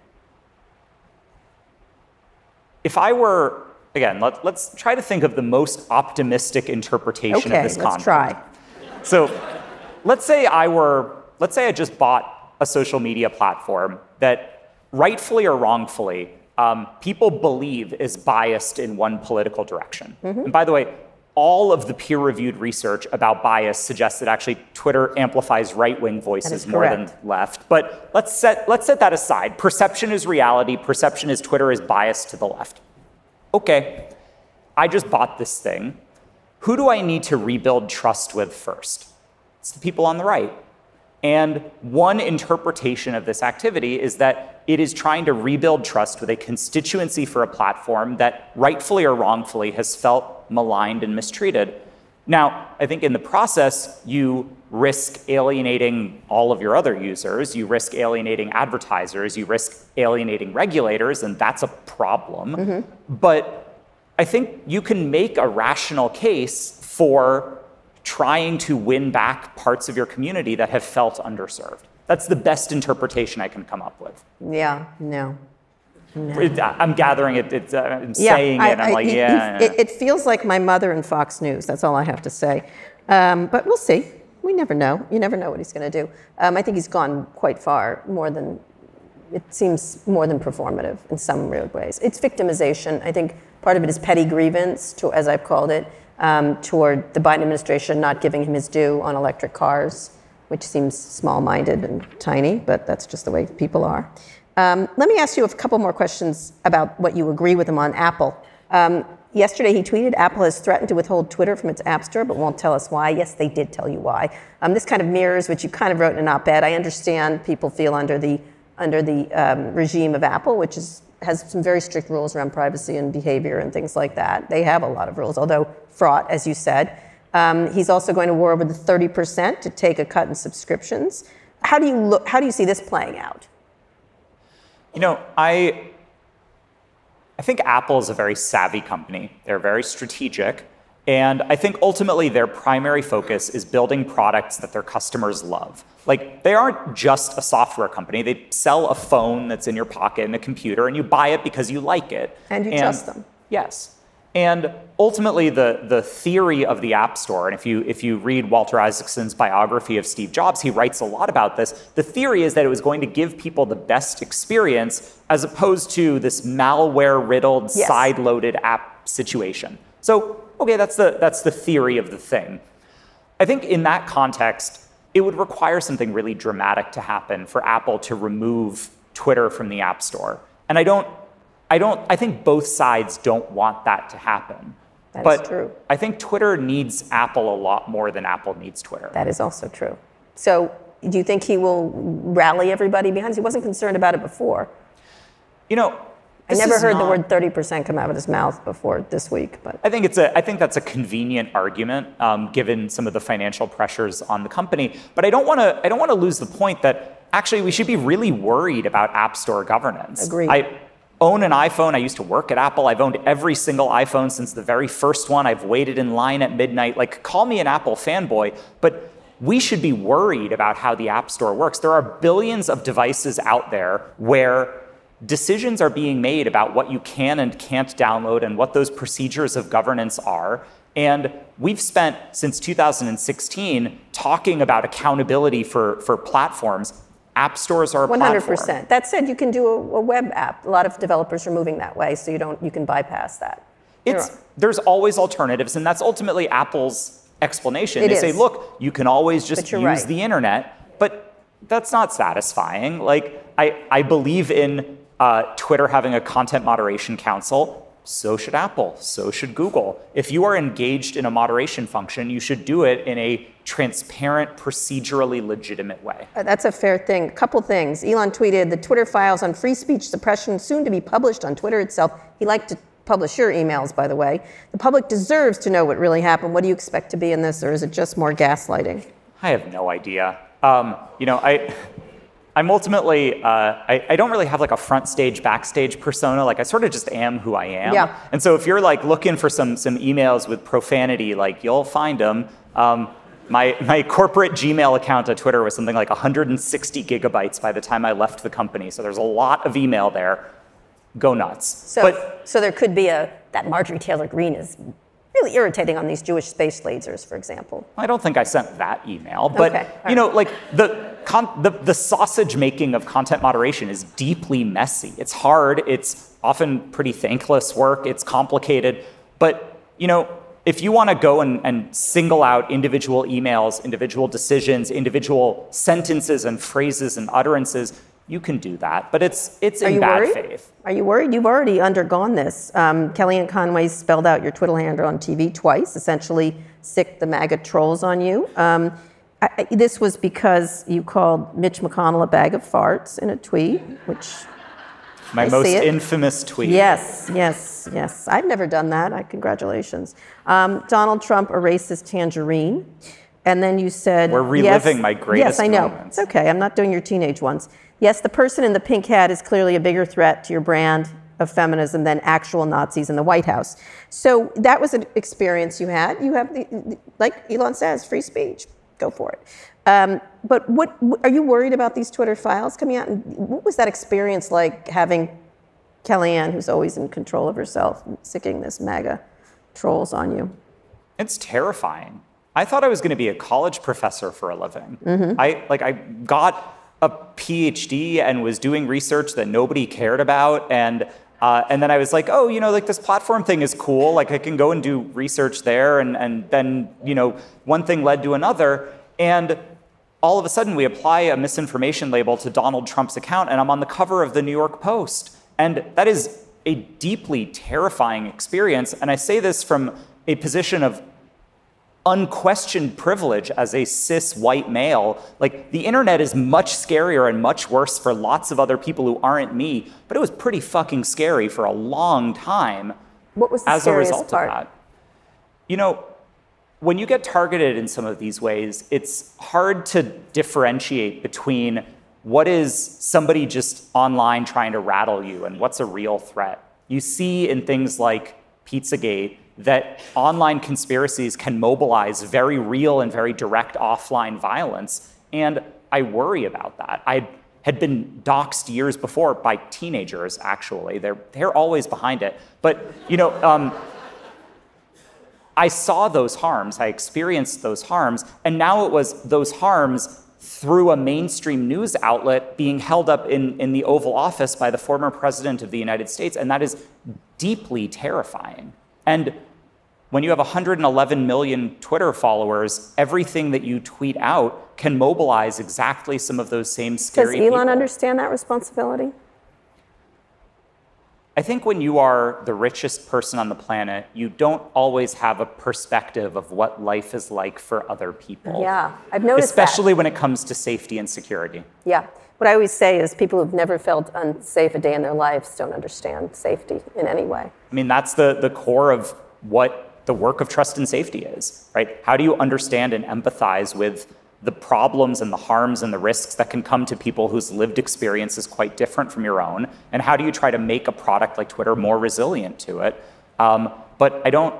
If I were, again, let's try to think of the most optimistic interpretation of this content. Let's try. So let's say I just bought a social media platform that rightfully or wrongfully, people believe is biased in one political direction. And by the way, all of the peer-reviewed research about bias suggests that actually Twitter amplifies right-wing voices more than left. But let's set that aside. Perception is reality. Perception is Twitter is biased to the left. Okay, I just bought this thing. Who do I need to rebuild trust with first? It's the people on the right. And one interpretation of this activity is that it is trying to rebuild trust with a constituency for a platform that rightfully or wrongfully has felt maligned and mistreated. Now, I think in the process, you risk alienating all of your other users, you risk alienating advertisers, you risk alienating regulators, and that's a problem. But I think you can make a rational case for trying to win back parts of your community that have felt underserved. That's the best interpretation I can come up with. Yeah, no. I'm gathering it, I'm saying it, I'm like, yeah. It feels like my mother in Fox News, that's all I have to say. But we'll see. We never know. You never know what he's going to do. I think he's gone quite far, it seems more than performative in some weird ways. It's victimization. I think part of it is petty grievance, as I've called it, toward the Biden administration not giving him his due on electric cars, which seems small-minded and tiny, but that's just the way people are. Let me ask you a couple more questions about what you agree with him on Apple. Yesterday he tweeted, Apple has threatened to withhold Twitter from its App Store, but won't tell us why. Yes, they did tell you why. This kind of mirrors what you kind of wrote in an op-ed. I understand people feel under the regime of Apple, which has some very strict rules around privacy and behavior and things like that. They have a lot of rules, although fraught, as you said. He's also going to war over the 30% to take a cut in subscriptions. How do you see this playing out? I think Apple is a very savvy company. They're very strategic. And I think ultimately their primary focus is building products that their customers love. Like, they aren't just a software company. They sell a phone that's in your pocket and a computer, and you buy it because you like it. And you trust them. Yes. And ultimately, the theory of the App Store, and if you read Walter Isaacson's biography of Steve Jobs, he writes a lot about this. The theory is that it was going to give people the best experience as opposed to this malware-riddled, side-loaded app situation. So, okay, that's the theory of the thing. I think in that context, it would require something really dramatic to happen for Apple to remove Twitter from the App Store. And I think both sides don't want that to happen. That's true. I think Twitter needs Apple a lot more than Apple needs Twitter. That is also true. So do you think he will rally everybody behind us? He wasn't concerned about it before. I never heard the word 30% come out of his mouth before this week. But I think that's a convenient argument, given some of the financial pressures on the company. But I don't want to lose the point that actually we should be really worried about App Store governance. Agreed. I own an iPhone. I used to work at Apple. I've owned every single iPhone since the very first one. I've waited in line at midnight. Like, call me an Apple fanboy, but we should be worried about how the App Store works. There are billions of devices out there where decisions are being made about what you can and can't download and what those procedures of governance are. And we've spent, since 2016, talking about accountability for platforms. App stores are a 100%. Platform. That said, you can do a web app. A lot of developers are moving that way, so you can bypass that. There's always alternatives, and that's ultimately Apple's explanation. They say, look, you can always just use the internet, but that's not satisfying. Like, I believe in Twitter having a content moderation council. So should Apple. So should Google. If you are engaged in a moderation function, you should do it in a transparent, procedurally legitimate way. That's a fair thing. A couple things. Elon tweeted, the Twitter files on free speech suppression soon to be published on Twitter itself. He liked to publish your emails, by the way. The public deserves to know what really happened. What do you expect to be in this, or is it just more gaslighting? I have no idea. I'm ultimately, I don't really have like a front stage, backstage persona. Like, I sort of just am who I am. Yeah. And so if you're like looking for some emails with profanity, like, you'll find them. My corporate Gmail account at Twitter was something like 160 gigabytes by the time I left the company. So there's a lot of email there. Go nuts. So there could be that Marjorie Taylor Greene is really irritating on these Jewish space lasers, for example. I don't think I sent that email, but like the sausage making of content moderation is deeply messy. It's hard. It's often pretty thankless work. It's complicated. But if you want to go and single out individual emails, individual decisions, individual sentences and phrases and utterances, you can do that, but it's in bad faith. Are you worried? You've already undergone this. Kellyanne Conway spelled out your Twitter handle on TV twice, essentially sicked the MAGA trolls on you. This was because you called Mitch McConnell a bag of farts in a tweet, which my most infamous tweet. Yes. I've never done that. Congratulations. Donald Trump, a racist tangerine. And then you said, we're reliving my greatest moments. It's okay. I'm not doing your teenage ones. Yes, the person in the pink hat is clearly a bigger threat to your brand of feminism than actual Nazis in the White House. So that was an experience you had. You have, like Elon says, free speech. Go for it. But what are you worried about these Twitter files coming out? And what was that experience like having Kellyanne, who's always in control of herself, sicking this MAGA trolls on you? It's terrifying. I thought I was going to be a college professor for a living. Mm-hmm. I got a PhD and was doing research that nobody cared about, and then I was like, oh, this platform thing is cool. Like, I can go and do research there, and then one thing led to another, and all of a sudden we apply a misinformation label to Donald Trump's account, and I'm on the cover of the New York Post, and that is a deeply terrifying experience. And I say this from a position of unquestioned privilege as a cis white male. Like, the internet is much scarier and much worse for lots of other people who aren't me, but it was pretty fucking scary for a long time. What was the as a result part? of that? When you get targeted in some of these ways, it's hard to differentiate between what is somebody just online trying to rattle you and what's a real threat. You see in things like Pizzagate that online conspiracies can mobilize very real and very direct offline violence. And I worry about that. I had been doxxed years before by teenagers, actually. They're always behind it. But, I saw those harms, I experienced those harms, and now it was those harms through a mainstream news outlet being held up in the Oval Office by the former president of the United States, and that is deeply terrifying. And when you have 111 million Twitter followers, everything that you tweet out can mobilize exactly some of those same scary people. Does Elon understand that responsibility? I think when you are the richest person on the planet, you don't always have a perspective of what life is like for other people. Yeah, I've noticed especially when it comes to safety and security. Yeah. What I always say is people who've never felt unsafe a day in their lives don't understand safety in any way. I mean, that's the core of what the work of trust and safety is, right? How do you understand and empathize with the problems and the harms and the risks that can come to people whose lived experience is quite different from your own? And how do you try to make a product like Twitter more resilient to it? But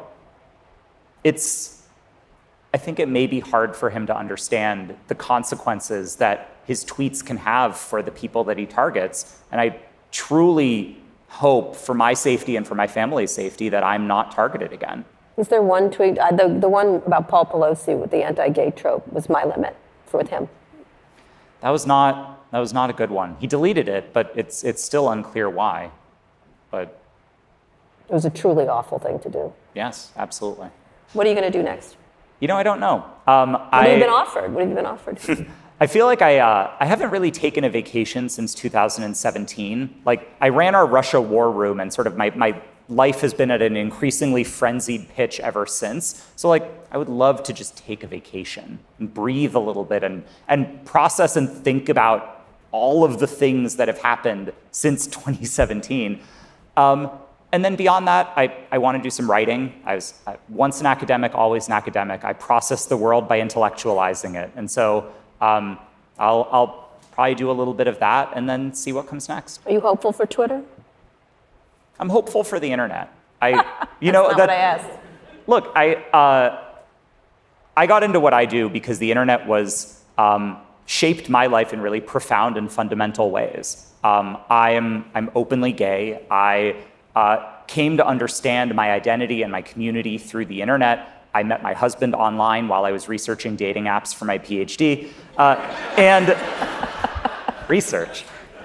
I think it may be hard for him to understand the consequences that his tweets can have for the people that he targets. And I truly hope for my safety and for my family's safety that I'm not targeted again. Is there one tweet, the one about Paul Pelosi with the anti-gay trope was my limit with him? That was not a good one. He deleted it, but it's still unclear why. But it was a truly awful thing to do. Yes, absolutely. What are you going to do next? I don't know. What have you been offered? What have you been offered? I feel like I haven't really taken a vacation since 2017. Like, I ran our Russia war room, and sort of my life has been at an increasingly frenzied pitch ever since. So, like, I would love to just take a vacation and breathe a little bit and process and think about all of the things that have happened since 2017. And then beyond that, I want to do some writing. I was once an academic, always an academic. I process the world by intellectualizing it. And so I'll probably do a little bit of that and then see what comes next. Are you hopeful for Twitter? I'm hopeful for the internet. That's not what I asked. Look, I got into what I do because the internet was shaped my life in really profound and fundamental ways. I'm openly gay. I came to understand my identity and my community through the internet. I met my husband online while I was researching dating apps for my PhD. And research.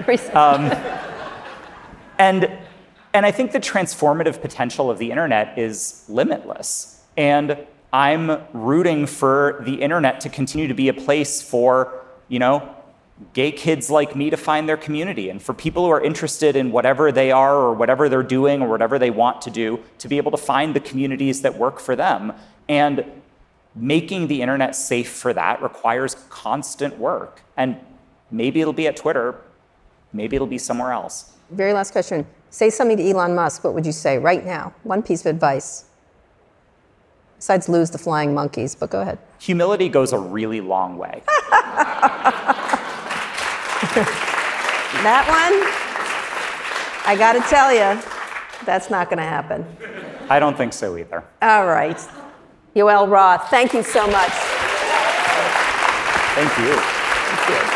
And I think the transformative potential of the internet is limitless. And I'm rooting for the internet to continue to be a place for, gay kids like me to find their community, and for people who are interested in whatever they are or whatever they're doing or whatever they want to do, to be able to find the communities that work for them. And making the internet safe for that requires constant work. And maybe it'll be at Twitter, maybe it'll be somewhere else. Very last question. Say something to Elon Musk, what would you say right now? One piece of advice. Besides lose the flying monkeys, but go ahead. Humility goes a really long way. That one? I got to tell you, that's not going to happen. I don't think so either. All right. Yoel Roth, thank you so much. Thank you. Thank you.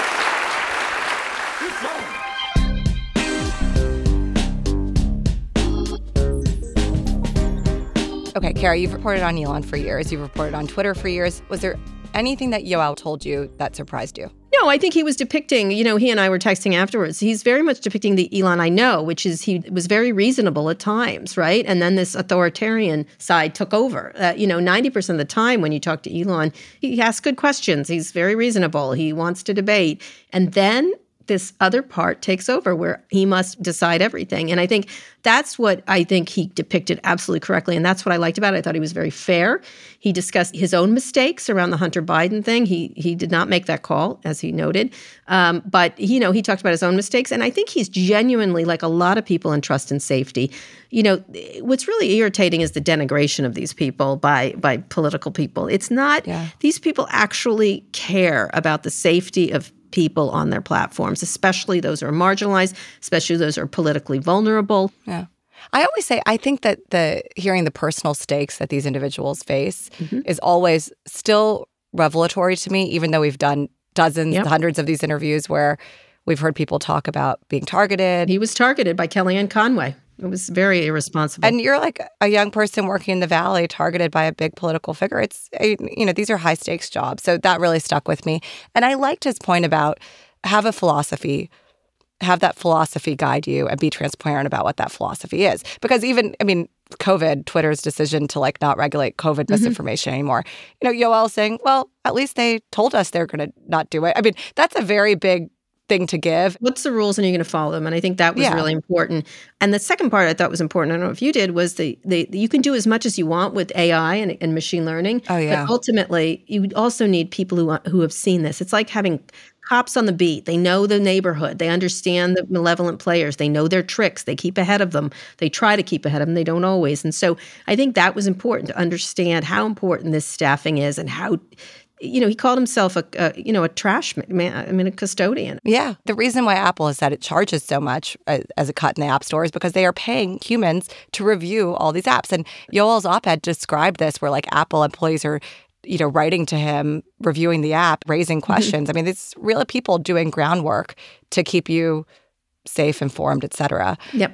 Okay, Kara, you've reported on Elon for years. You've reported on Twitter for years. Was there anything that Yoel told you that surprised you? No, I think he was depicting, he and I were texting afterwards. He's very much depicting the Elon I know, which is he was very reasonable at times, right? And then this authoritarian side took over. 90% of the time when you talk to Elon, he asks good questions. He's very reasonable. He wants to debate. And then this other part takes over where he must decide everything. And I think that's what I think he depicted absolutely correctly. And that's what I liked about it. I thought he was very fair. He discussed his own mistakes around the Hunter Biden thing. He did not make that call, as he noted. But, he talked about his own mistakes. And I think he's genuinely, like a lot of people in trust and safety, what's really irritating is the denigration of these people by political people. It's not, these people actually care about the safety of people on their platforms, especially those who are marginalized, especially those who are politically vulnerable. Yeah. I always say, I think that hearing the personal stakes that these individuals face is always still revelatory to me, even though we've done dozens, hundreds of these interviews where we've heard people talk about being targeted. He was targeted by Kellyanne Conway. It was very irresponsible. And you're like a young person working in the Valley targeted by a big political figure. It's, these are high stakes jobs. So that really stuck with me. And I liked his point about have a philosophy, have that philosophy guide you and be transparent about what that philosophy is. Because COVID, Twitter's decision to not regulate COVID misinformation anymore. Yoel saying, well, at least they told us they're going to not do it. That's a very big thing to give. What's the rules and you're going to follow them? And I think that was really important. And the second part I thought was important, I don't know if you did, was you can do as much as you want with AI and machine learning. Oh, yeah. But ultimately, you also need people who have seen this. It's like having cops on the beat. They know the neighborhood. They understand the malevolent players. They know their tricks. They keep ahead of them. They try to keep ahead of them. They don't always. And so I think that was important to understand how important this staffing is and how he called himself a trash man, a custodian. Yeah. The reason why Apple has said it charges so much as a cut in the app store is because they are paying humans to review all these apps. And Yoel's op-ed described this where Apple employees are, writing to him, reviewing the app, raising questions. It's real people doing groundwork to keep you safe, informed, et cetera. Yep.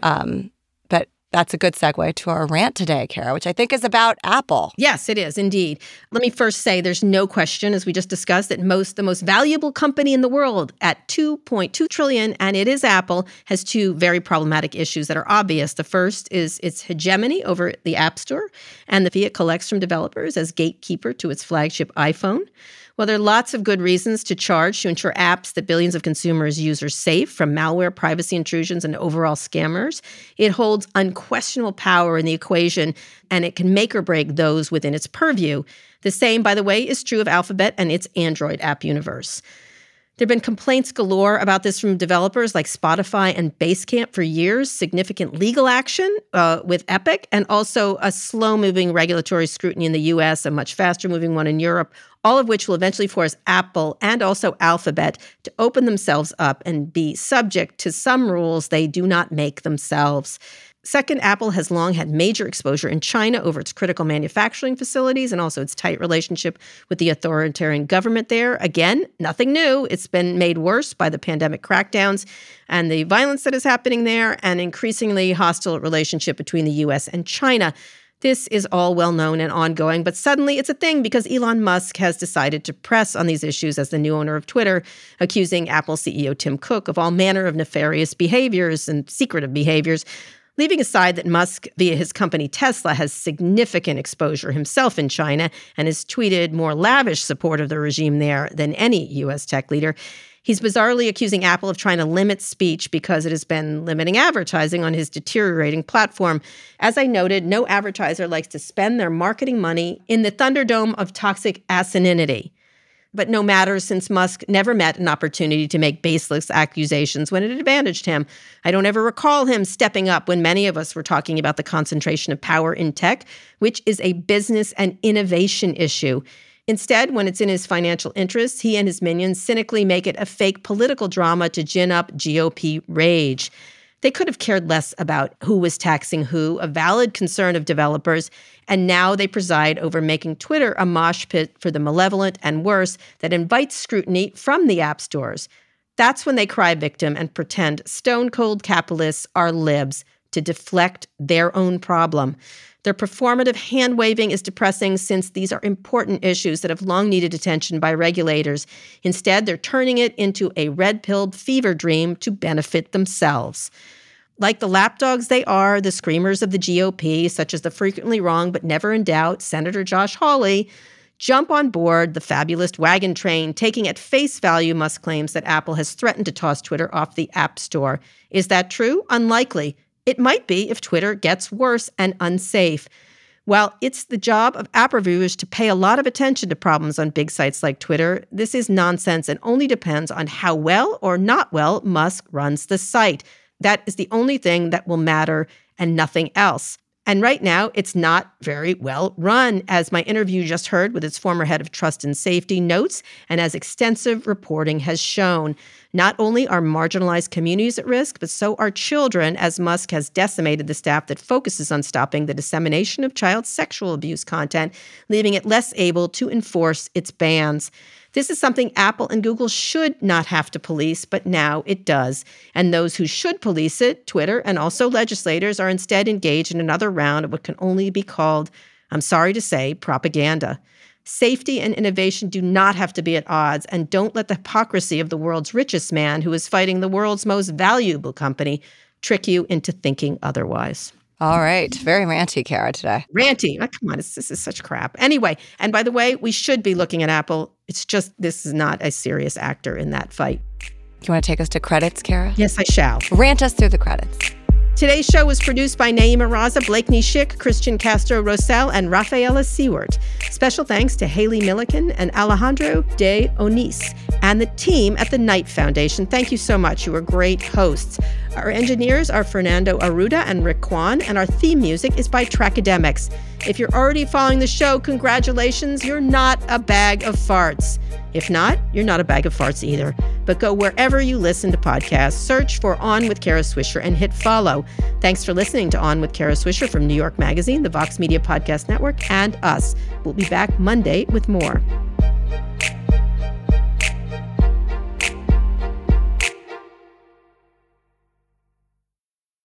But that's a good segue to our rant today, Kara, which I think is about Apple. Yes, it is indeed. Let me first say there's no question, as we just discussed, that the most valuable company in the world at $2.2 trillion, and it is Apple, has two very problematic issues that are obvious. The first is its hegemony over the App Store and the fee it collects from developers as gatekeeper to its flagship iPhone. Well, there are lots of good reasons to charge to ensure apps that billions of consumers use are safe from malware, privacy intrusions, and overall scammers. It holds unquestionable power in the equation, and it can make or break those within its purview. The same, by the way, is true of Alphabet and its Android app universe. There have been complaints galore about this from developers like Spotify and Basecamp for years, significant legal action with Epic, and also a slow-moving regulatory scrutiny in the U.S., a much faster-moving one in Europe, all of which will eventually force Apple and also Alphabet to open themselves up and be subject to some rules they do not make themselves. Second, Apple has long had major exposure in China over its critical manufacturing facilities and also its tight relationship with the authoritarian government there. Again, nothing new. It's been made worse by the pandemic crackdowns and the violence that is happening there and increasingly hostile relationship between the U.S. and China. This is all well known and ongoing, but suddenly it's a thing because Elon Musk has decided to press on these issues as the new owner of Twitter, accusing Apple CEO Tim Cook of all manner of nefarious behaviors and secretive behaviors. Leaving aside that Musk, via his company Tesla, has significant exposure himself in China and has tweeted more lavish support of the regime there than any U.S. tech leader, he's bizarrely accusing Apple of trying to limit speech because it has been limiting advertising on his deteriorating platform. As I noted, no advertiser likes to spend their marketing money in the thunderdome of toxic asininity. But no matter, since Musk never met an opportunity to make baseless accusations when it advantaged him. I don't ever recall him stepping up when many of us were talking about the concentration of power in tech, which is a business and innovation issue. Instead, when it's in his financial interests, he and his minions cynically make it a fake political drama to gin up GOP rage. They could have cared less about who was taxing who, a valid concern of developers, and now they preside over making Twitter a mosh pit for the malevolent and worse that invites scrutiny from the app stores. That's when they cry victim and pretend stone-cold capitalists are libs to deflect their own problem. Their performative hand-waving is depressing since these are important issues that have long needed attention by regulators. Instead, they're turning it into a red-pilled fever dream to benefit themselves. Like the lapdogs they are, the screamers of the GOP, such as the frequently wrong but never in doubt Senator Josh Hawley, jump on board the fabulous wagon train, taking at face value Musk claims that Apple has threatened to toss Twitter off the App Store. Is that true? Unlikely. It might be if Twitter gets worse and unsafe. While it's the job of app reviewers to pay a lot of attention to problems on big sites like Twitter, this is nonsense and only depends on how well or not well Musk runs the site. That is the only thing that will matter and nothing else. And right now, it's not very well run, as my interview just heard with its former head of trust and safety notes, and as extensive reporting has shown. Not only are marginalized communities at risk, but so are children, as Musk has decimated the staff that focuses on stopping the dissemination of child sexual abuse content, leaving it less able to enforce its bans. This is something Apple and Google should not have to police, but now it does. And those who should police it, Twitter and also legislators, are instead engaged in another round of what can only be called, I'm sorry to say, propaganda. Safety and innovation do not have to be at odds, and don't let the hypocrisy of the world's richest man, who is fighting the world's most valuable company, trick you into thinking otherwise. All right. Very ranty, Kara, today. Ranty. Oh, come on. This is such crap. Anyway, and by the way, we should be looking at Apple. It's just this is not a serious actor in that fight. You want to take us to credits, Kara? Yes, I shall. Rant us through the credits. Today's show was produced by Naima Raza, Blakeney Schick, Christian Castro-Rosell, and Rafaela Seward. Special thanks to Haley Milliken and Alejandro de Onis and the team at the Knight Foundation. Thank you so much. You are great hosts. Our engineers are Fernando Arruda and Rick Kwan, and our theme music is by Trackademics. If you're already following the show, congratulations, you're not a bag of farts. If not, you're not a bag of farts either. But go wherever you listen to podcasts, search for On with Kara Swisher and hit follow. Thanks for listening to On with Kara Swisher from New York Magazine, the Vox Media Podcast Network, and us. We'll be back Monday with more.